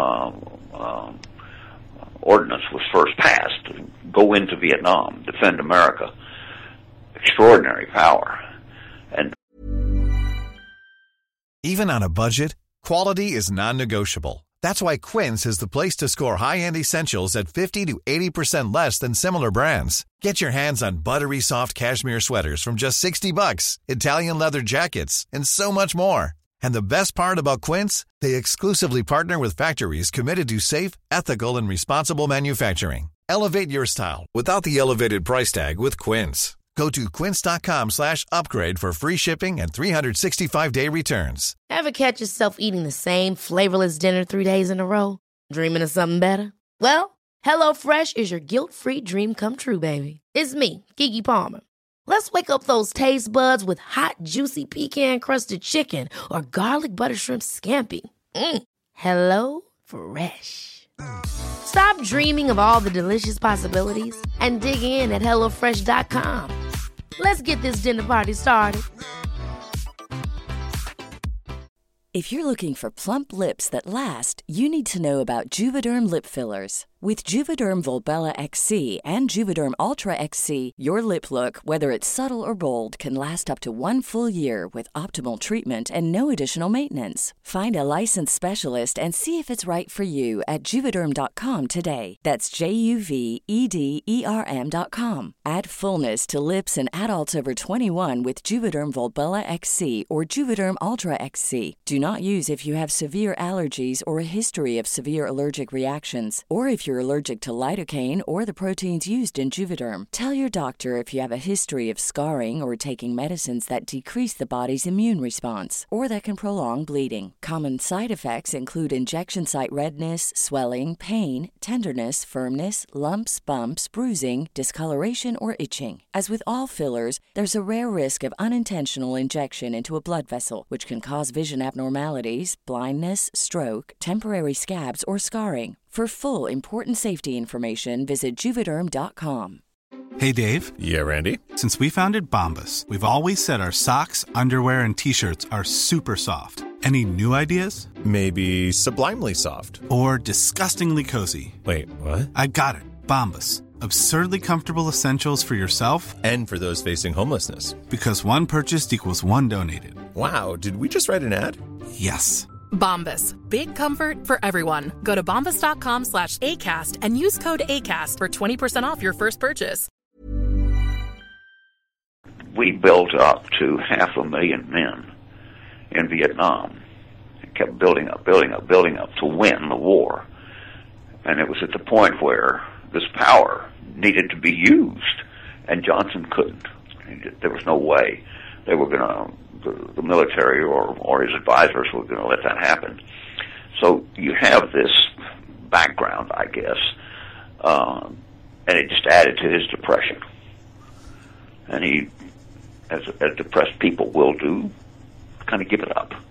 ordinance was first passed, to go into Vietnam, defend America. Extraordinary power. And even on a budget, quality is non-negotiable. That's why Quince is the place to score high-end essentials at 50 to 80% less than similar brands. Get your hands on buttery soft cashmere sweaters from just $60, Italian leather jackets, and so much more. And the best part about Quince, they exclusively partner with factories committed to safe, ethical, and responsible manufacturing. Elevate your style without the elevated price tag with Quince. Go to quince.com/upgrade for free shipping and 365-day returns. Ever catch yourself eating the same flavorless dinner 3 days in a row? Dreaming of something better? Well, HelloFresh is your guilt-free dream come true, baby. It's me, Keke Palmer. Let's wake up those taste buds with hot, juicy pecan-crusted chicken or garlic butter shrimp scampi. Hello Fresh. Stop dreaming of all the delicious possibilities and dig in at HelloFresh.com. Let's get this dinner party started. If you're looking for plump lips that last, you need to know about Juvederm lip fillers. With Juvederm Volbella XC and Juvederm Ultra XC, your lip look, whether it's subtle or bold, can last up to 1 full year with optimal treatment and no additional maintenance. Find a licensed specialist and see if it's right for you at Juvederm.com today. That's JUVEDERM.com. Add fullness to lips in adults over 21 with Juvederm Volbella XC or Juvederm Ultra XC. Do not use if you have severe allergies or a history of severe allergic reactions, or if you're you're allergic to lidocaine or the proteins used in Juvederm. Tell your doctor if you have a history of scarring or taking medicines that decrease the body's immune response or that can prolong bleeding. Common side effects include injection site redness, swelling, pain, tenderness, firmness, lumps, bumps, bruising, discoloration, or itching. As with all fillers, there's a rare risk of unintentional injection into a blood vessel, which can cause vision abnormalities, blindness, stroke, temporary scabs, or scarring. For full, important safety information, visit Juvederm.com. Hey, Dave. Yeah, Randy. Since we founded Bombas, we've always said our socks, underwear, and T-shirts are super soft. Any new ideas? Maybe sublimely soft. Or disgustingly cozy. Wait, what? I got it. Bombas. Absurdly comfortable essentials for yourself and for those facing homelessness. Because one purchased equals one donated. Wow, did we just write an ad? Yes. Bombas. Big comfort for everyone. Go to bombas.com/ACAST and use code ACAST for 20% off your first purchase. We built up to 500,000 men in Vietnam. It kept building up to win the war. And it was at the point where this power needed to be used, and Johnson couldn't. There was no way they were going to, the military or his advisors were going to let that happen. So you have this background, I guess, and it just added to his depression. And he, as depressed people will do, kind of give it up.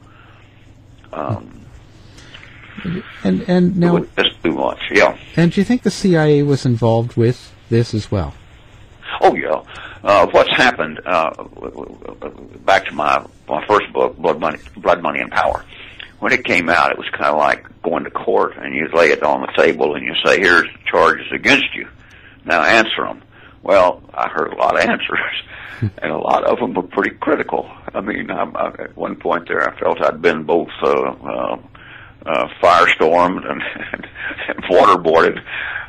And now, just too much, yeah. And do you think the CIA was involved with this as well? Oh yeah. What's happened? Back to my first book, Blood, Money, and Power. When it came out, it was kind of like going to court, and you lay it on the table, and you say, "Here's the charges against you. Now answer them." Well, I heard a lot of answers, and a lot of them were pretty critical. I mean, at one point there, I felt I'd been both firestormed and waterboarded.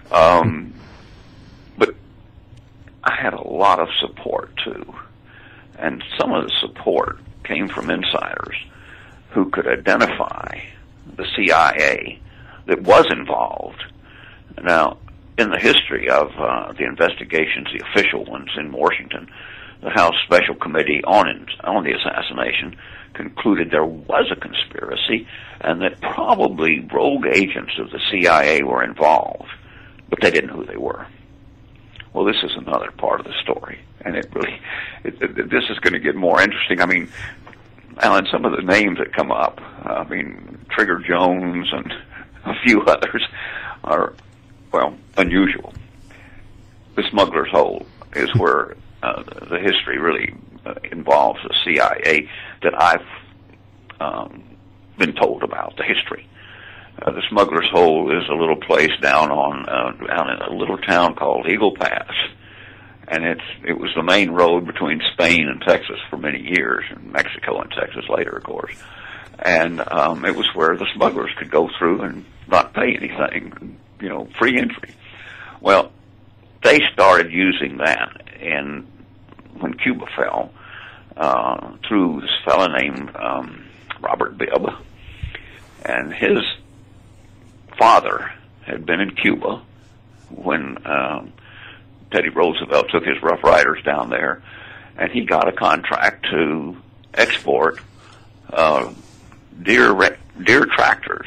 But I had a lot of support, too. And some of the support came from insiders who could identify the CIA that was involved. Now, in the history of the investigations, the official ones in Washington, the House Special Committee on the assassination concluded there was a conspiracy and that probably rogue agents of the CIA were involved, but they didn't know who they were. Well, this is another part of the story, and this is going to get more interesting. I mean, Alan, some of the names that come up, Trigger Jones and a few others are, well, unusual. The Smuggler's Hole is where the history really involves the CIA that I've been told about, the history. The Smuggler's Hole is a little place down in a little town called Eagle Pass, and it was the main road between Spain and Texas for many years, and Mexico and Texas later, of course. And it was where the smugglers could go through and not pay anything, free entry. Well, they started using that, and when Cuba fell, through this fellow named Robert Bibb, and his father had been in Cuba when Teddy Roosevelt took his Rough Riders down there, and he got a contract to export deer tractors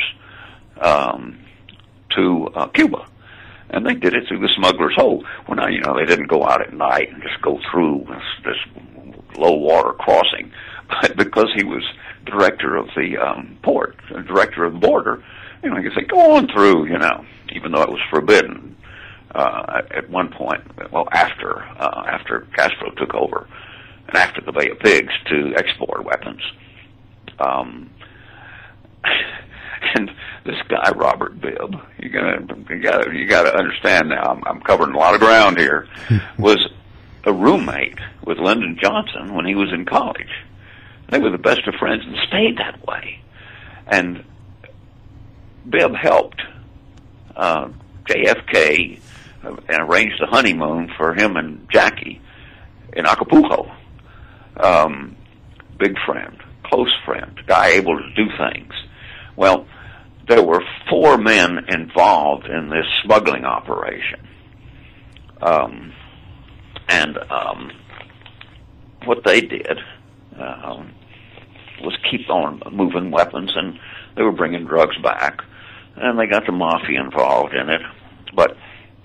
to Cuba. And they did it through the Smuggler's Hole. Well, now, they didn't go out at night and just go through this low water crossing. But because he was director of the port, director of the border, he could say, go on through, even though it was forbidden at one point, well, after Castro took over and after the Bay of Pigs, to export weapons. And this guy, Robert Bibb, you gotta understand now, I'm covering a lot of ground here, was a roommate with Lyndon Johnson when he was in college. They were the best of friends and stayed that way. And Bibb helped JFK and arranged the honeymoon for him and Jackie in Acapulco. Big friend, close friend, guy able to do things. Well, there were 4 men involved in this smuggling operation. What they did was keep on moving weapons, and they were bringing drugs back, and they got the mafia involved in it, but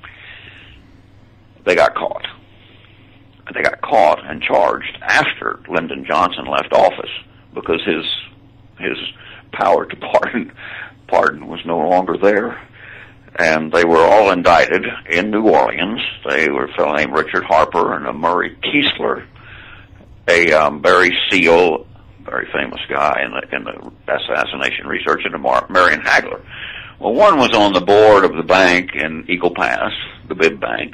they got caught. They got caught and charged after Lyndon Johnson left office because his power to pardon was no longer there. And they were all indicted in New Orleans. They were a fellow named Richard Harper and a Murray Kiesler, a Barry Seal, very famous guy in the assassination research, and a Marion Hagler. Well, one was on the board of the bank in Eagle Pass, the Bibb Bank.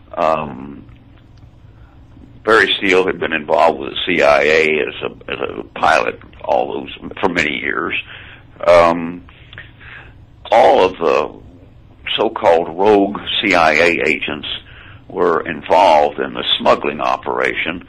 Barry Steele had been involved with the CIA as a pilot for many years. All of the so-called rogue CIA agents were involved in the smuggling operation,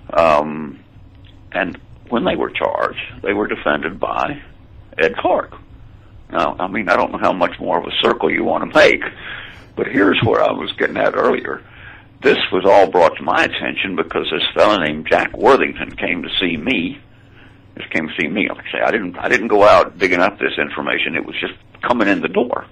and when they were charged, they were defended by Ed Clark. Now, I mean, I don't know how much more of a circle you want to make, but here's where I was getting at earlier. This was all brought to my attention because this fellow named Jack Worthington came to see me. Like I say, I didn't go out digging up this information. It was just coming in the door.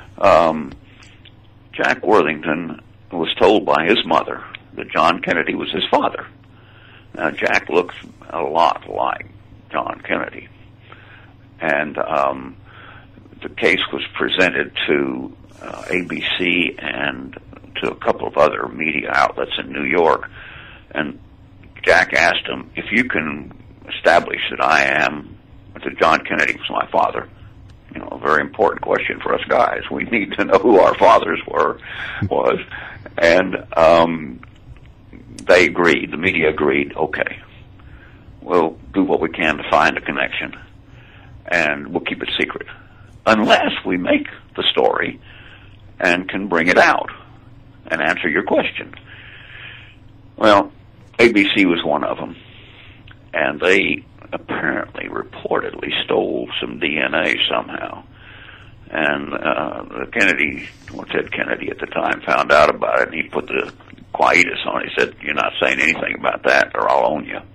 Jack Worthington was told by his mother that John Kennedy was his father. Now, Jack looks a lot like John Kennedy. And the case was presented to ABC and to a couple of other media outlets in New York. And Jack asked him, if you can establish that that John Kennedy was my father, you know, a very important question for us guys. We need to know who our fathers was. And they agreed, the media agreed, okay, we'll do what we can to find a connection, and we'll keep it secret, unless we make the story and can bring it out and answer your question. Well, ABC was one of them, and they apparently reportedly stole some DNA somehow. And Ted Kennedy at the time found out about it, and he put the quietus on it. He said, "You're not saying anything about that, or I'll own you."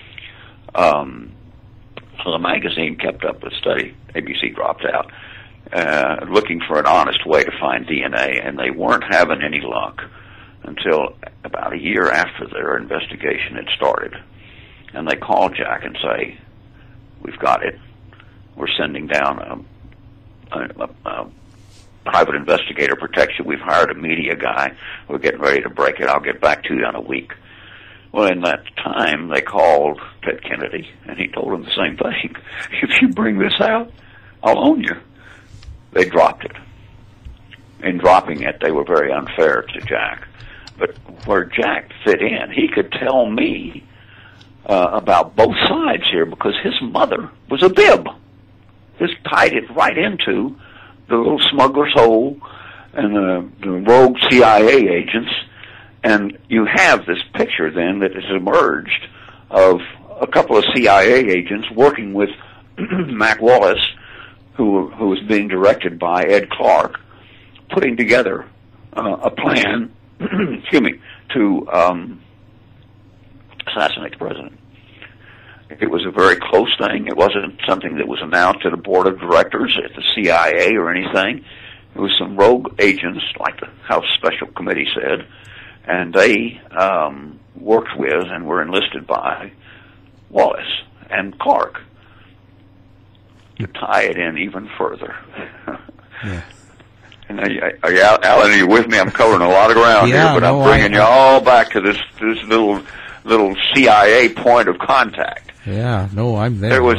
So the magazine kept up the study. ABC dropped out, looking for an honest way to find DNA, and they weren't having any luck until about a year after their investigation had started. And they called Jack and say, "We've got it. We're sending down a private investigator protection. We've hired a media guy. We're getting ready to break it. I'll get back to you in a week." Well, in that time, they called Ted Kennedy, and he told them the same thing. "If you bring this out, I'll own you." They dropped it. In dropping it, they were very unfair to Jack. But where Jack fit in, he could tell me about both sides here because his mother was a Bibb. This tied it right into the little smuggler's hole and the rogue CIA agents. And you have this picture then that has emerged of a couple of CIA agents working with Mac Wallace, who was being directed by Ed Clark, putting together a plan to assassinate the president. It was a very close thing. It wasn't something that was announced to the board of directors at the CIA or anything. It was some rogue agents, like the House Special Committee said, and they worked with and were enlisted by Wallace and Clark to tie it in even further. Yeah. And Alan, are you with me? I'm covering a lot of ground here, but I'm bringing you all back to this little CIA point of contact. Yeah, no, I'm there. There was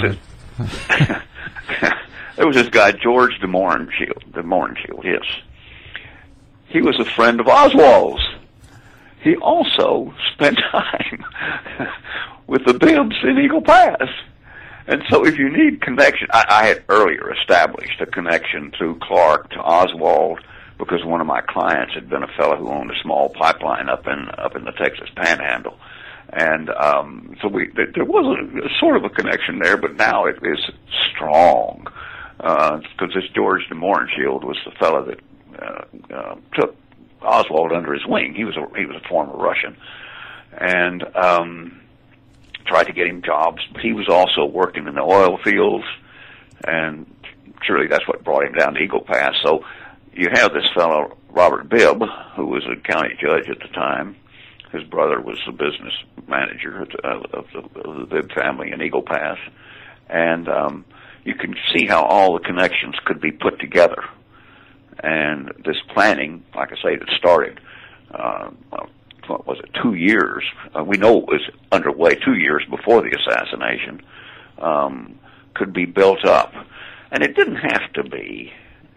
this guy, George de Mohrenschildt, yes. He was a friend of Oswald's. He also spent time with the Bibbs in Eagle Pass. And so if you need connection, I had earlier established a connection through Clark to Oswald because one of my clients had been a fellow who owned a small pipeline up in the Texas Panhandle. And so there was a sort of a connection there, but now it is strong. because this George de Mohrenschildt was the fellow that took Oswald under his wing. He was a former Russian, and tried to get him jobs. But he was also working in the oil fields, and surely that's what brought him down to Eagle Pass. So you have this fellow Robert Bibb, who was a county judge at the time. His brother was the business manager of the Bibb family in Eagle Pass, and you can see how all the connections could be put together. And this planning, like I say, that started, what was it, 2 years? We know it was underway 2 years before the assassination, could be built up. And it didn't have to be,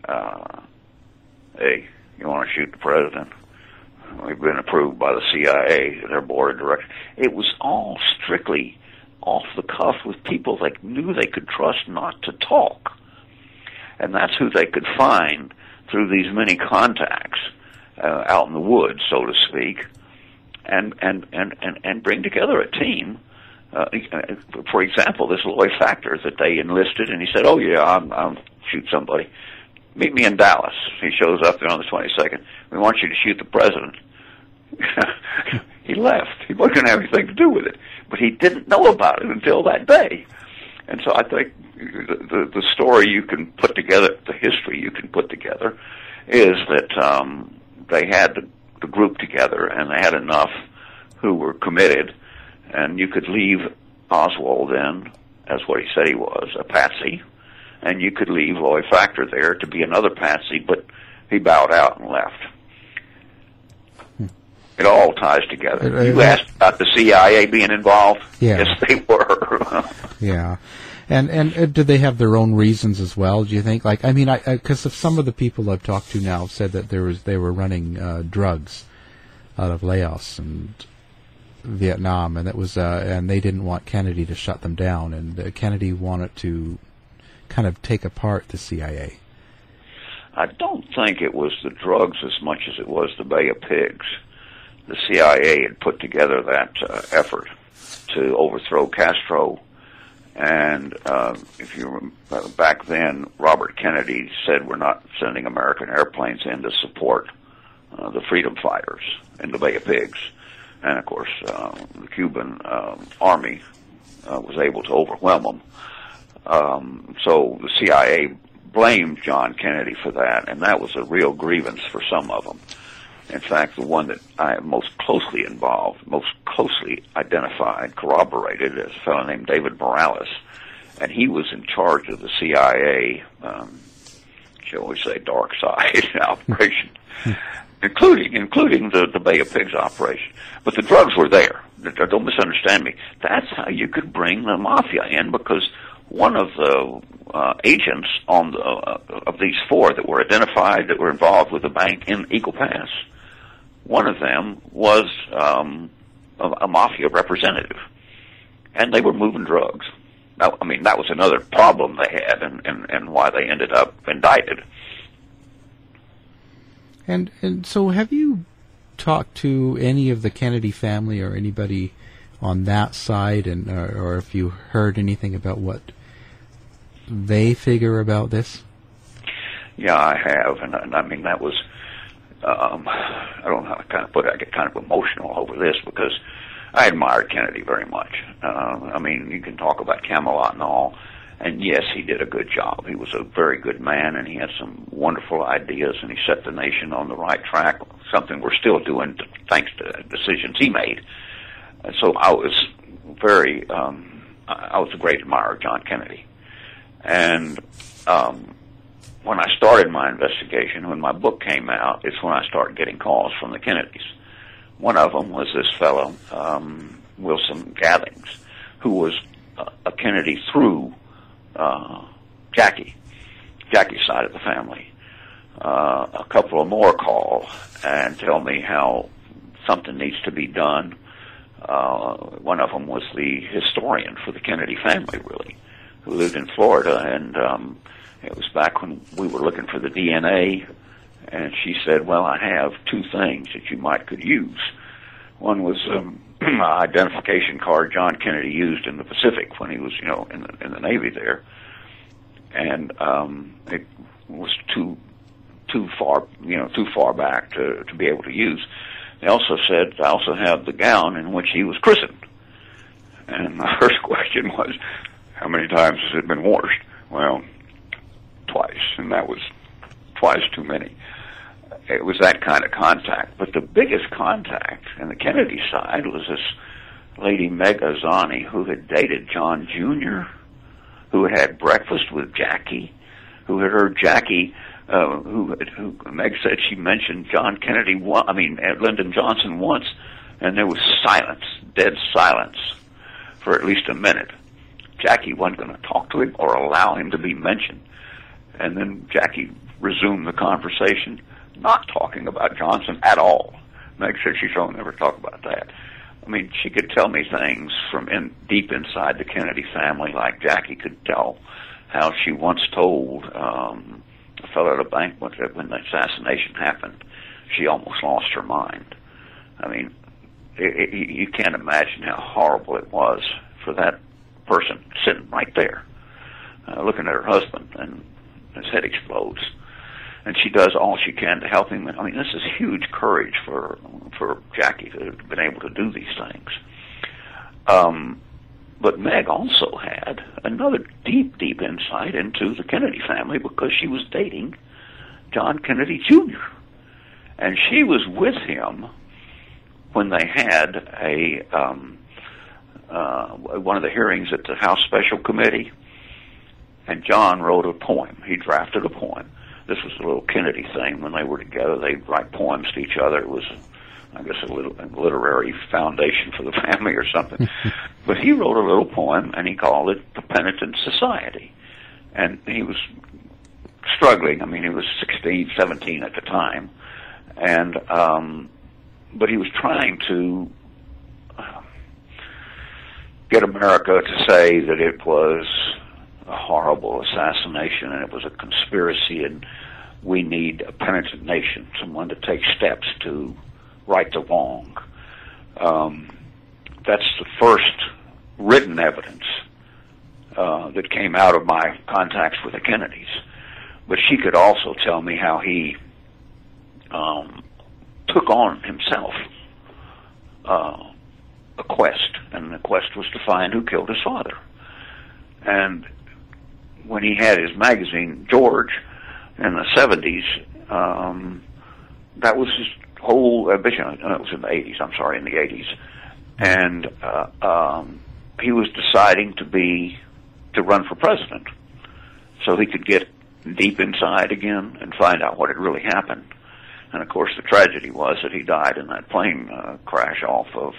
hey, you want to shoot the president? We've been approved by the CIA, their board of directors. It was all strictly off the cuff with people they knew they could trust not to talk. And that's who they could find through these many contacts out in the woods, so to speak, and bring together a team. For example, this Lloyd Factor that they enlisted, and he said, "Oh yeah, I'll shoot somebody. Meet me in Dallas." He shows up there on the 22nd. "We want you to shoot the president." He left. He wasn't going to have anything to do with it, but he didn't know about it until that day. And so I think the story you can put together, the history you can put together, is that they had the group together, and they had enough who were committed, and you could leave Oswald in as what he said he was, a patsy, and you could leave Lloyd Factor there to be another patsy, but he bowed out and left. It all ties together. You asked about the CIA being involved? Yeah. Yes, they were. Yeah. And did they have their own reasons as well, do you think? Like, I mean, because some of the people I've talked to now said that they were running drugs out of Laos and Vietnam, and it was and they didn't want Kennedy to shut them down, and Kennedy wanted to kind of take apart the CIA. I don't think it was the drugs as much as it was the Bay of Pigs. The CIA had put together that effort to overthrow Castro. And if you remember, back then, Robert Kennedy said, "We're not sending American airplanes in to support the freedom fighters in the Bay of Pigs." And, of course, the Cuban army was able to overwhelm them. So the CIA blamed John Kennedy for that, and that was a real grievance for some of them. In fact, the one that I am most closely involved, most closely identified, corroborated, is a fellow named David Morales, and he was in charge of the CIA, shall we say, dark side operation, including the Bay of Pigs operation. But the drugs were there. Don't misunderstand me. That's how you could bring the mafia in, because one of the agents on of these four that were identified that were involved with the bank in Eagle Pass, one of them was a mafia representative, and they were moving drugs. Now, I mean, that was another problem they had, and why they ended up indicted. And so, have you talked to any of the Kennedy family or anybody on that side, and or if you heard anything about what they figure about this? Yeah, I have, and I mean, that was, I don't know how to kind of put it, I get kind of emotional over this, because I admired Kennedy very much. I mean, you can talk about Camelot and all, and yes, he did a good job. He was a very good man, and he had some wonderful ideas, and he set the nation on the right track, something we're still doing thanks to decisions he made. And so I was a great admirer of John Kennedy. And when I started my investigation, when my book came out, it's when I started getting calls from the Kennedys. One of them was this fellow, Wilson Gathings, who was a Kennedy through Jackie's side of the family. A couple of more call and tell me how something needs to be done. One of them was the historian for the Kennedy family, really, who lived in Florida, and it was back when we were looking for the DNA, and she said, "Well, I have two things that you could use." One was an identification card John Kennedy used in the Pacific when he was, in the Navy there, and it was too far back to be able to use. They also said, I also have the gown in which he was christened. And my first question was, how many times has it been washed? Well, twice, and that was twice too many. It was that kind of contact. But the biggest contact in the Kennedy side was this lady, Meg Azani, who had dated John Jr., who had breakfast with Jackie, who had heard Jackie, who Meg said she mentioned John Kennedy, Lyndon Johnson once, and there was silence, dead silence, for at least a minute. Jackie wasn't going to talk to him or allow him to be mentioned. And then Jackie resumed the conversation, not talking about Johnson at all. Meg said she shall never talk about that. I mean, she could tell me things from deep inside the Kennedy family, like Jackie could tell how she once told a fellow at a banquet that when the assassination happened, she almost lost her mind. I mean, you can't imagine how horrible it was for that person sitting right there, looking at her husband, and his head explodes. And she does all she can to help him. I mean, this is huge courage for Jackie to have been able to do these things. But Meg also had another deep insight into the Kennedy family because she was dating John Kennedy Jr. And she was with him when they had one of the hearings at the House Special Committee, and John wrote a poem. He drafted a poem. This was a little Kennedy thing. When they were together, they'd write poems to each other. It was, I guess, a literary foundation for the family or something. But he wrote a little poem, and he called it The Penitent Society. And he was struggling. I mean, he was 16, 17 at the time. And but he was trying to get America to say that it was a horrible assassination and it was a conspiracy, and we need a penitent nation, someone to take steps to right the wrong. That's the first written evidence that came out of my contacts with the Kennedys. But she could also tell me how he took on himself a quest, and the quest was to find who killed his father. And when he had his magazine, George, in the 70s, that was his whole ambition. It was in the 80s, I'm sorry, in the 80s. And he was deciding to run for president so he could get deep inside again and find out what had really happened. And, of course, the tragedy was that he died in that plane crash off of,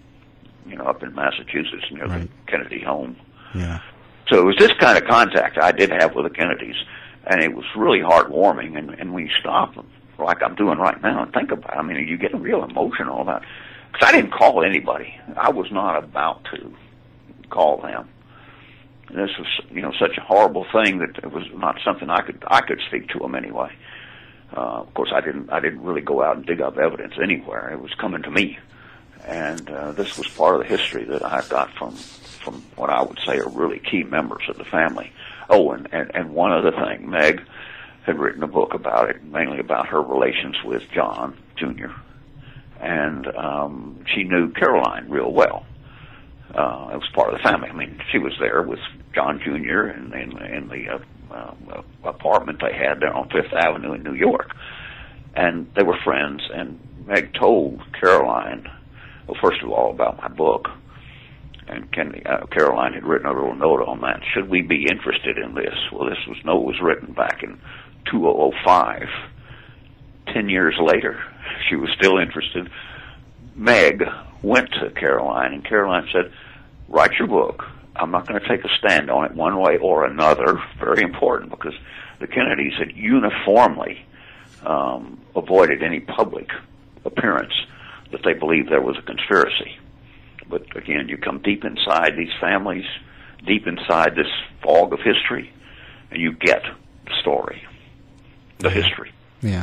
up in Massachusetts near the Kennedy home. Yeah. So it was this kind of contact I did have with the Kennedys, and it was really heartwarming. And when you stop, like I'm doing right now, and think about it, I mean, you get real emotional about it. Because I didn't call anybody. I was not about to call them. This was, such a horrible thing that it was not something I could speak to them anyway. Of course, I didn't really go out and dig up evidence anywhere. It was coming to me, and this was part of the history that I got from what I would say are really key members of the family. Oh, and one other thing, Meg had written a book about it, mainly about her relations with John Jr., and she knew Caroline real well. It was part of the family. I mean, she was there with John Jr. in the apartment they had there on Fifth Avenue in New York, and they were friends. And Meg told Caroline, well, first of all, about my book, and Caroline had written a little note on that. Should we be interested in this? Well, this note was written back in 2005. 10 years later, she was still interested. Meg went to Caroline, and Caroline said, write your book. I'm not going to take a stand on it one way or another. Very important, because the Kennedys had uniformly avoided any public appearance that they believed there was a conspiracy. But again, you come deep inside these families, deep inside this fog of history, and you get the story, the history. Yeah.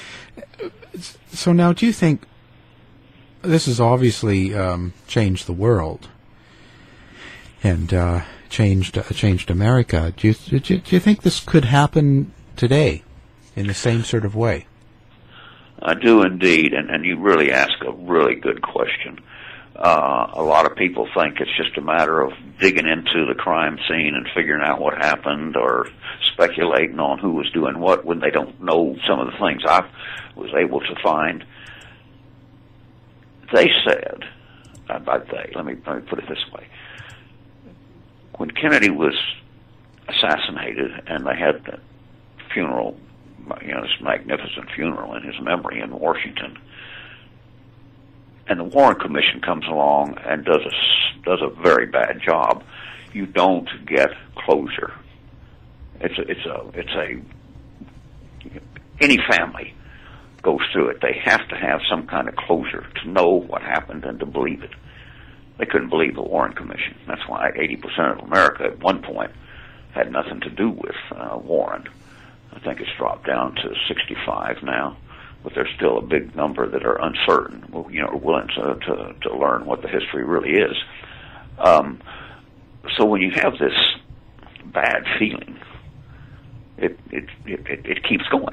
So now, do you think this has obviously changed the world? And do changed America. Do you think this could happen today in the same sort of way? I do indeed, and you really ask a really good question. A lot of people think it's just a matter of digging into the crime scene and figuring out what happened, or speculating on who was doing what when they don't know some of the things I was able to find. They said, let me put it this way. When Kennedy was assassinated and they had the funeral, this magnificent funeral in his memory in Washington, and the Warren Commission comes along and does a very bad job, you don't get closure. Any family goes through it. They have to have some kind of closure to know what happened and to believe it. They couldn't believe the Warren Commission. That's why 80% of America at one point had nothing to do with Warren. I think it's dropped down to 65 now, but there's still a big number that are uncertain, willing to learn what the history really is. So when you have this bad feeling, it keeps going.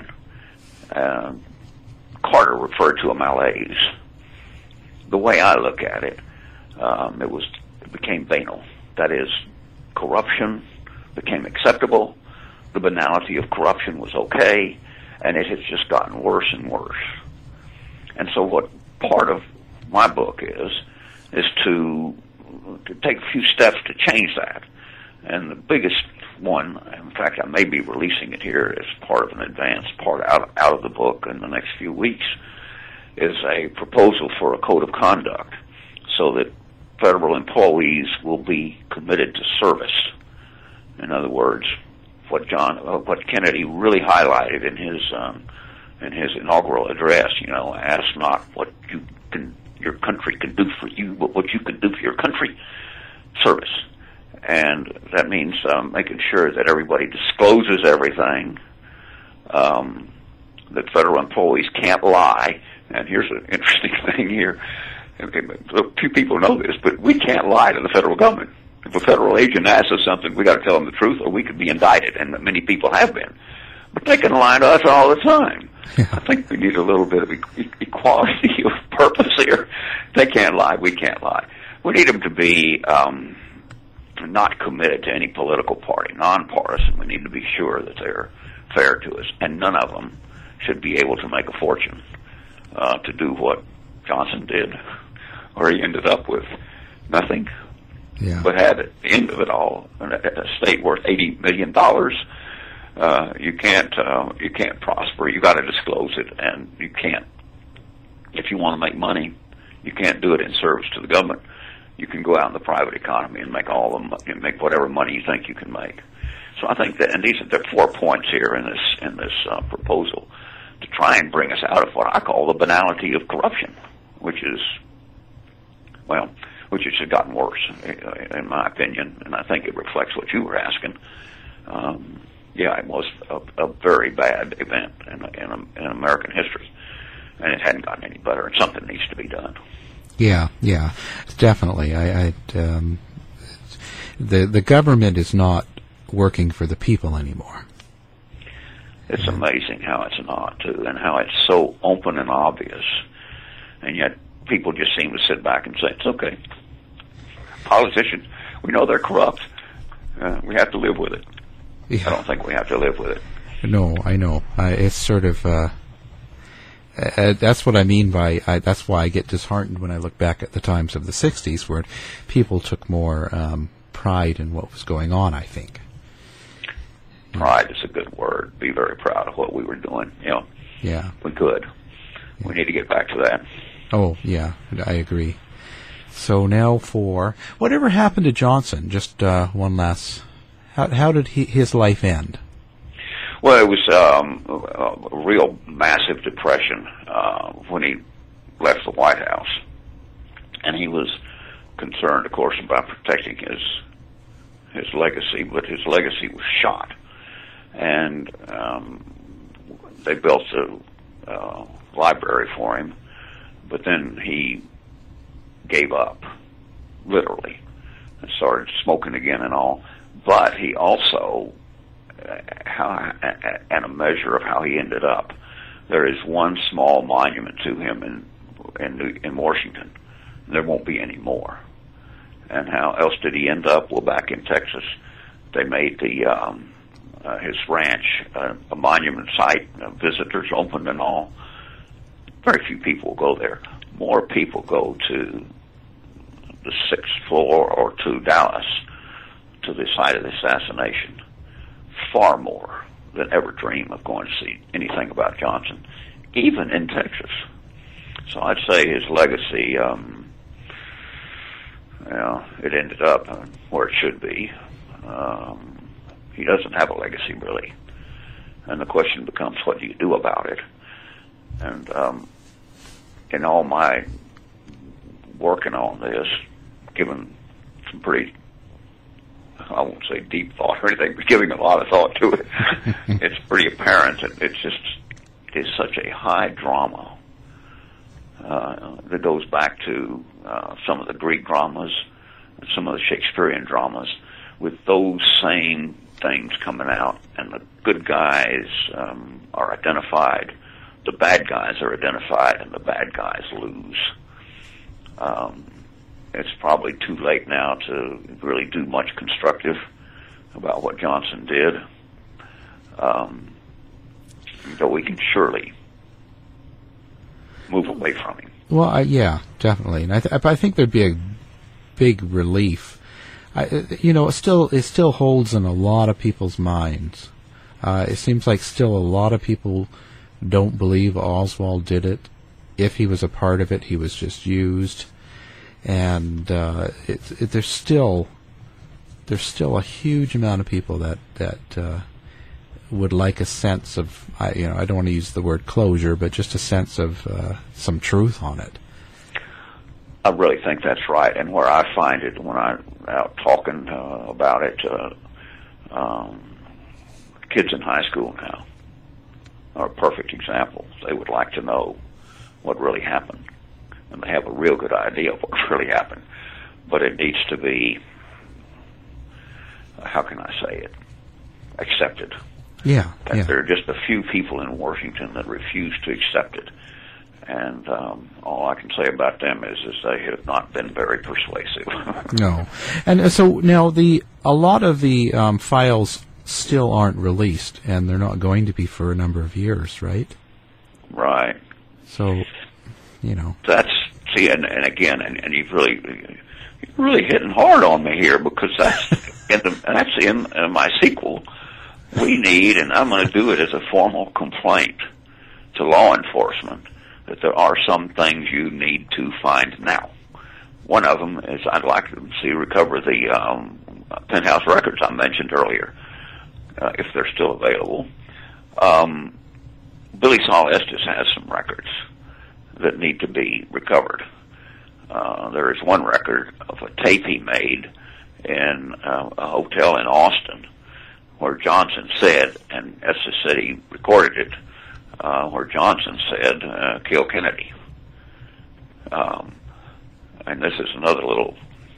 Carter referred to a malaise. The way I look at it, it became banal. That is, corruption became acceptable. The banality of corruption was okay, and it has just gotten worse and worse. And so what part of my book is to take a few steps to change that. And the biggest one, in fact, I may be releasing it here as part of an advanced part out of the book in the next few weeks, is a proposal for a code of conduct so that federal employees will be committed to service. In other words, what Kennedy really highlighted in his inaugural address, ask not what your country can do for you, but what you can do for your country, service. And that means making sure that everybody discloses everything, that federal employees can't lie. And here's an interesting thing here. Few people know this, but we can't lie to the federal government. If a federal agent asks us something, we got to tell them the truth, or we could be indicted, and many people have been. But they can lie to us all the time. Yeah. I think we need a little bit of equality of purpose here. They can't lie, we can't lie. We need them to be not committed to any political party, nonpartisan. We need to be sure that they're fair to us, and none of them should be able to make a fortune to do what Johnson did, or he ended up with nothing. Yeah. But had at the end of it all a state worth $80 million, you can't prosper. You got to disclose it, and you can't. If you want to make money, you can't do it in service to the government. You can go out in the private economy and make make whatever money you think you can make. So I think that, and there are 4 points here in this proposal to try and bring us out of what I call the banality of corruption, which has gotten worse, in my opinion, and I think it reflects what you were asking. It was a very bad event in American history, and it hadn't gotten any better, and something needs to be done. Yeah, definitely. The government is not working for the people anymore. It's amazing how it's not, too, and how it's so open and obvious, and yet people just seem to sit back and say, it's okay. Politicians, we know they're corrupt. We have to live with it. Yeah. I don't think we have to live with it. No, I know. It's sort of... that's what I mean by... that's why I get disheartened when I look back at the times of the 60s, where people took more pride in what was going on, I think. Pride is a good word. Be very proud of what we were doing. Yeah. We could. We need to get back to that. Oh, yeah, I agree. So now for... Whatever happened to Johnson? Just one last... How did his life end? Well, it was a real massive depression when he left the White House. And he was concerned, of course, about protecting his legacy, but his legacy was shot. And they built a library for him, but then he gave up, literally, and started smoking again and all. but he also, and a measure of how he ended up. There is one small monument to him in Washington. There won't be any more. And how else did he end up? Well, back in Texas, they made his ranch a monument site. Visitors opened and all. Very few people go there. More people go to the 6th floor or to Dallas, to the site of the assassination. Far more than ever dream of going to see anything about Johnson, even in Texas. So I'd say his legacy, it ended up where it should be. He doesn't have a legacy, really. And the question becomes, what do you do about it? And in all my working on this, given some pretty, I won't say deep thought or anything, but giving a lot of thought to it, it's pretty apparent that it is such a high drama that goes back to some of the Greek dramas, some of the Shakespearean dramas, with those same things coming out, and the good guys are identified, the bad guys are identified, and the bad guys lose. It's probably too late now to really do much constructive about what Johnson did, but we can surely move away from him. Well, yeah, definitely, and I think there'd be a big relief. It still holds in a lot of people's minds. It seems like still a lot of people don't believe Oswald did it. If he was a part of it, he was just used. And there's still a huge amount of people that would like a sense of, I don't want to use the word closure, but just a sense of some truth on it. I really think that's right, and where I find it when I'm out talking about it, kids in high school now are a perfect example. They would like to know what really happened, and they have a real good idea of what really happened, but it needs to be, how can I say it, accepted. Yeah. There are just a few people in Washington that refuse to accept it. And all I can say about them is they have not been very persuasive. No. And so now a lot of the files still aren't released, and they're not going to be for a number of years, right? Right. So, That's, see, and again, and you've really hitting hard on me here, because that's in my sequel. We need, and I'm going to do it as a formal complaint to law enforcement, that there are some things you need to find now. One of them is I'd like to see recover the penthouse records I mentioned earlier, if they're still available. Billy Saul Estes has some records that need to be recovered. There is one record of a tape he made in a hotel in Austin where Johnson said, and Estes said he recorded it, where Johnson said, kill Kennedy. And this is another little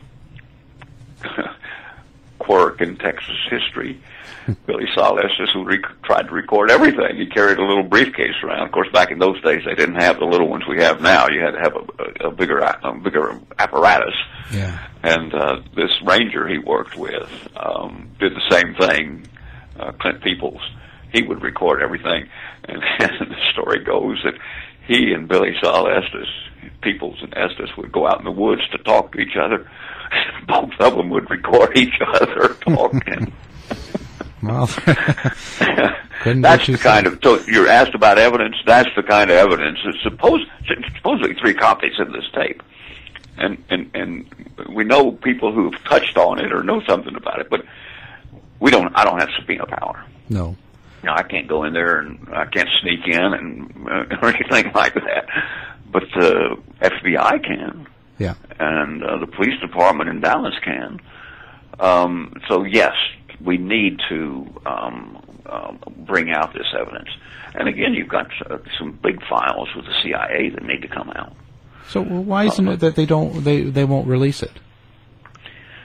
quirk in Texas history. Billy Saul Estes, who tried to record everything. He carried a little briefcase around. Of course, back in those days, they didn't have the little ones we have now. You had to have a bigger apparatus. Yeah. And this ranger he worked with did the same thing, Clint Peoples. He would record everything. And the story goes that he and Billy Saul Estes, Peoples and Estes, would go out in the woods to talk to each other. Both of them would record each other talking. Well, that's the kind of, so you're asked about evidence, that's the kind of evidence. Supposedly 3 copies of this tape. And we know people who've touched on it or know something about it, but I don't have subpoena power. No. Now, I can't go in there and I can't sneak in or anything like that. But the FBI can. Yeah. And the police department in Dallas can. So, yes, we need to bring out this evidence. And again, you've got some big files with the CIA that need to come out. So why isn't it that they won't release it?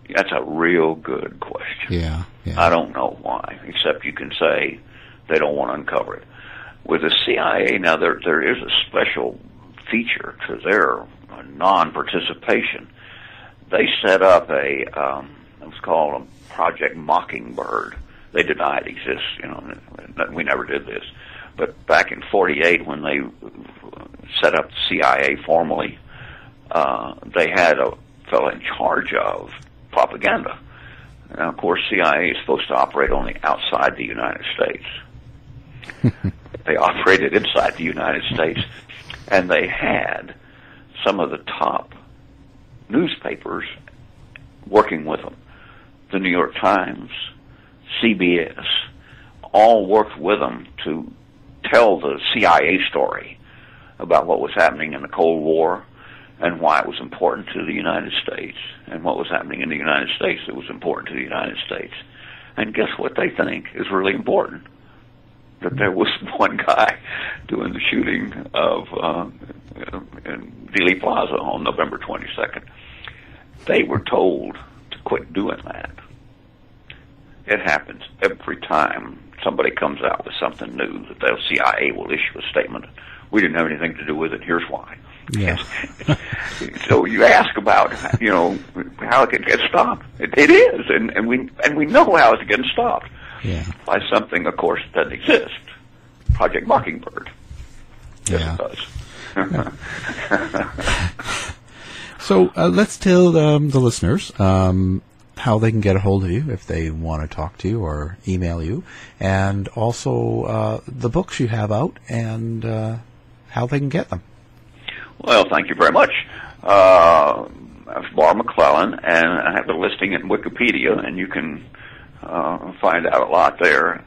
That's a real good question. Yeah. I don't know why, except you can say they don't want to uncover it. With the CIA, now there is a special feature to their non-participation. They set up it was called a Project Mockingbird. They deny it exists, we never did this. But back in '48, when they set up the CIA formally, they had a fellow in charge of propaganda. Now, of course, CIA is supposed to operate only outside the United States. They operated inside the United States, and they had some of the top newspapers working with them. The New York Times, CBS, all worked with them to tell the CIA story about what was happening in the Cold War and why it was important to the United States, and what was happening in the United States that was important to the United States. And guess what they think is really important? That there was one guy doing the shooting of in Dealey Plaza on November 22nd. They were told to quit doing that. It happens every time somebody comes out with something new that the CIA will issue a statement. We didn't have anything to do with it. Here's why. Yeah. So you ask about, how it can get stopped. It is, and we know how it's getting stopped. Yeah. By something, of course, that exists. Project Mockingbird. Yeah. Yes, it does. So let's tell the listeners how they can get a hold of you if they want to talk to you or email you, and also the books you have out and how they can get them. Well, thank you very much. That's Bar McClellan, and I have a listing in Wikipedia, and you can find out a lot there.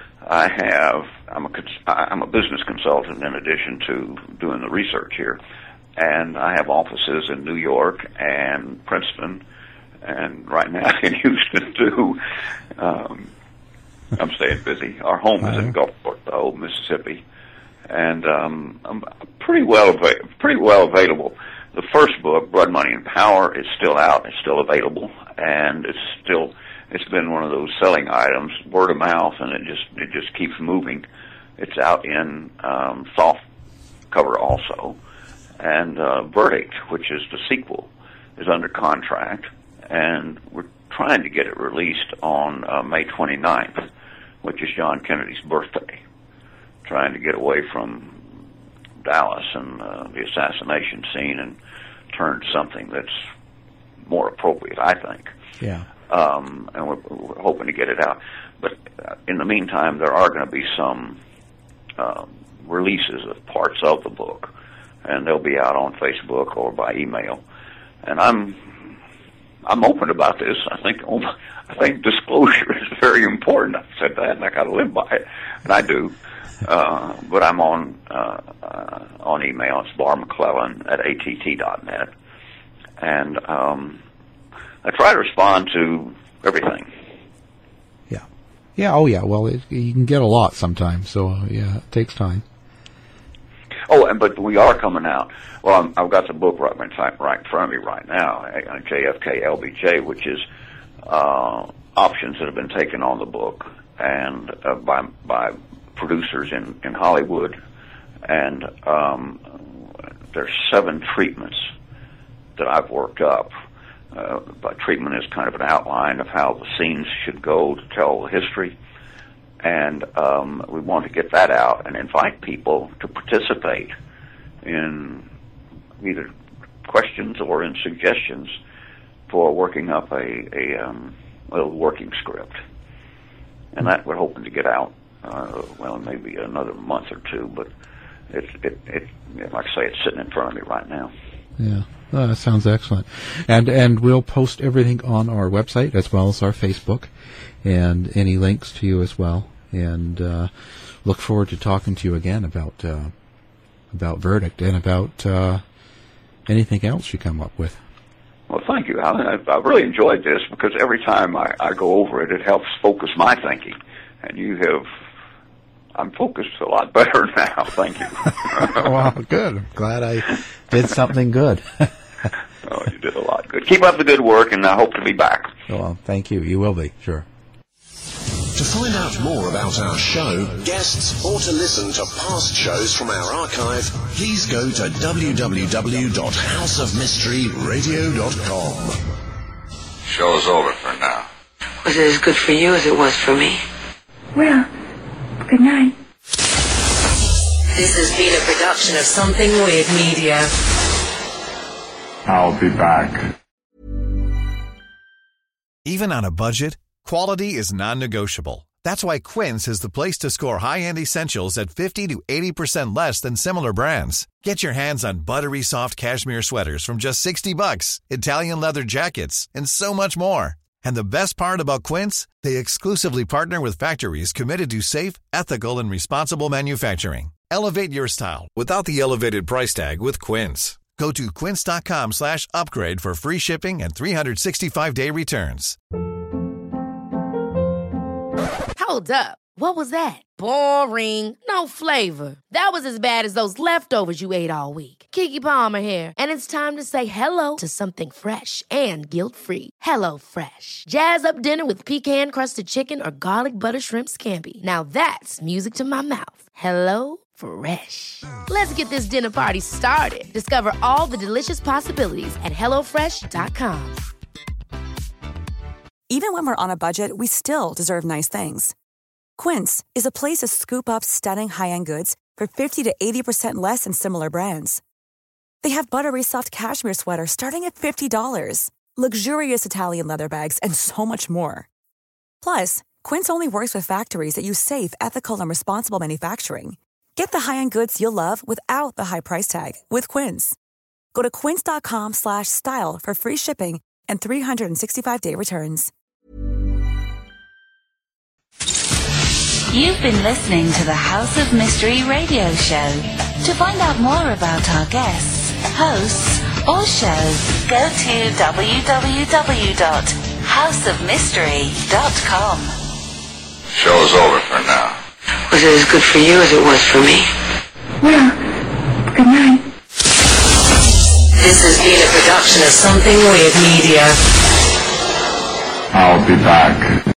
I'm a business consultant in addition to doing the research here, and I have offices in New York and Princeton, and right now in Houston too. I'm staying busy. Our home is in Gulfport, though, Mississippi, and I'm pretty well available. The first book, Blood, Money, and Power, is still out. It's still available, and it's been one of those selling items, word of mouth, and it just keeps moving. It's out in soft cover also, and Verdict, which is the sequel, is under contract, and we're trying to get it released on May 29th, which is John Kennedy's birthday. Trying to get away from Dallas and the assassination scene and turn to something that's more appropriate, I think. Yeah. And we're hoping to get it out. But in the meantime, there are going to be some releases of parts of the book, and they'll be out on Facebook or by email. And I'm open about this. I think disclosure is very important. I've said that, and I got to live by it, and I do. But I'm on email. It's barmcclellan@att.net, and I try to respond to everything. Yeah. Yeah. Oh, yeah. Well, you can get a lot sometimes, so yeah, it takes time. Oh, but we are coming out. Well, I've got the book right in front of me right now, JFK LBJ, which is options that have been taken on the book and by producers in Hollywood, and there's 7 treatments that I've worked up. But treatment is kind of an outline of how the scenes should go to tell the history, and we want to get that out and invite people to participate in either questions or in suggestions for working up a little working script, and that we're hoping to get out. Maybe another month or two, but it like I say, it's sitting in front of me right now. Yeah, that sounds excellent. And we'll post everything on our website as well as our Facebook, and any links to you as well. And look forward to talking to you again about Verdict and about anything else you come up with. Well, thank you, Alan. I really enjoyed this because every time I go over it, it helps focus my thinking. And I'm focused a lot better now. Thank you. Well, good. I'm glad I did something good. Oh, you did a lot good. Keep up the good work, and I hope to be back. Well, thank you. You will be, sure. To find out more about our show, guests, or to listen to past shows from our archive, please go to www.houseofmysteryradio.com. Show's over for now. Was it as good for you as it was for me? Well, good night. This has been a production of Something Weird Media. I'll be back. Even on a budget, quality is non-negotiable. That's why Quince is the place to score high-end essentials at 50 to 80% less than similar brands. Get your hands on buttery soft cashmere sweaters from just $60, Italian leather jackets, and so much more. And the best part about Quince, they exclusively partner with factories committed to safe, ethical, and responsible manufacturing. Elevate your style without the elevated price tag with Quince. Go to quince.com/upgrade for free shipping and 365-day returns. Hold up. What was that? Boring. No flavor. That was as bad as those leftovers you ate all week. Keke Palmer here, and it's time to say hello to something fresh and guilt-free. Hello Fresh. Jazz up dinner with pecan-crusted chicken or garlic butter shrimp scampi. Now that's music to my mouth. Hello Fresh. Let's get this dinner party started. Discover all the delicious possibilities at HelloFresh.com. Even when we're on a budget, we still deserve nice things. Quince is a place to scoop up stunning high-end goods for 50 to 80% less than similar brands. They have buttery soft cashmere sweaters starting at $50, luxurious Italian leather bags, and so much more. Plus, Quince only works with factories that use safe, ethical, and responsible manufacturing. Get the high-end goods you'll love without the high price tag with Quince. Go to quince.com/style for free shipping and 365-day returns. You've been listening to the House of Mystery radio show. To find out more about our guests, hosts, or shows, go to www.houseofmystery.com. Show's over for now. Was it as good for you as it was for me? Well, good night. This has been a production of Something Weird Media. I'll be back.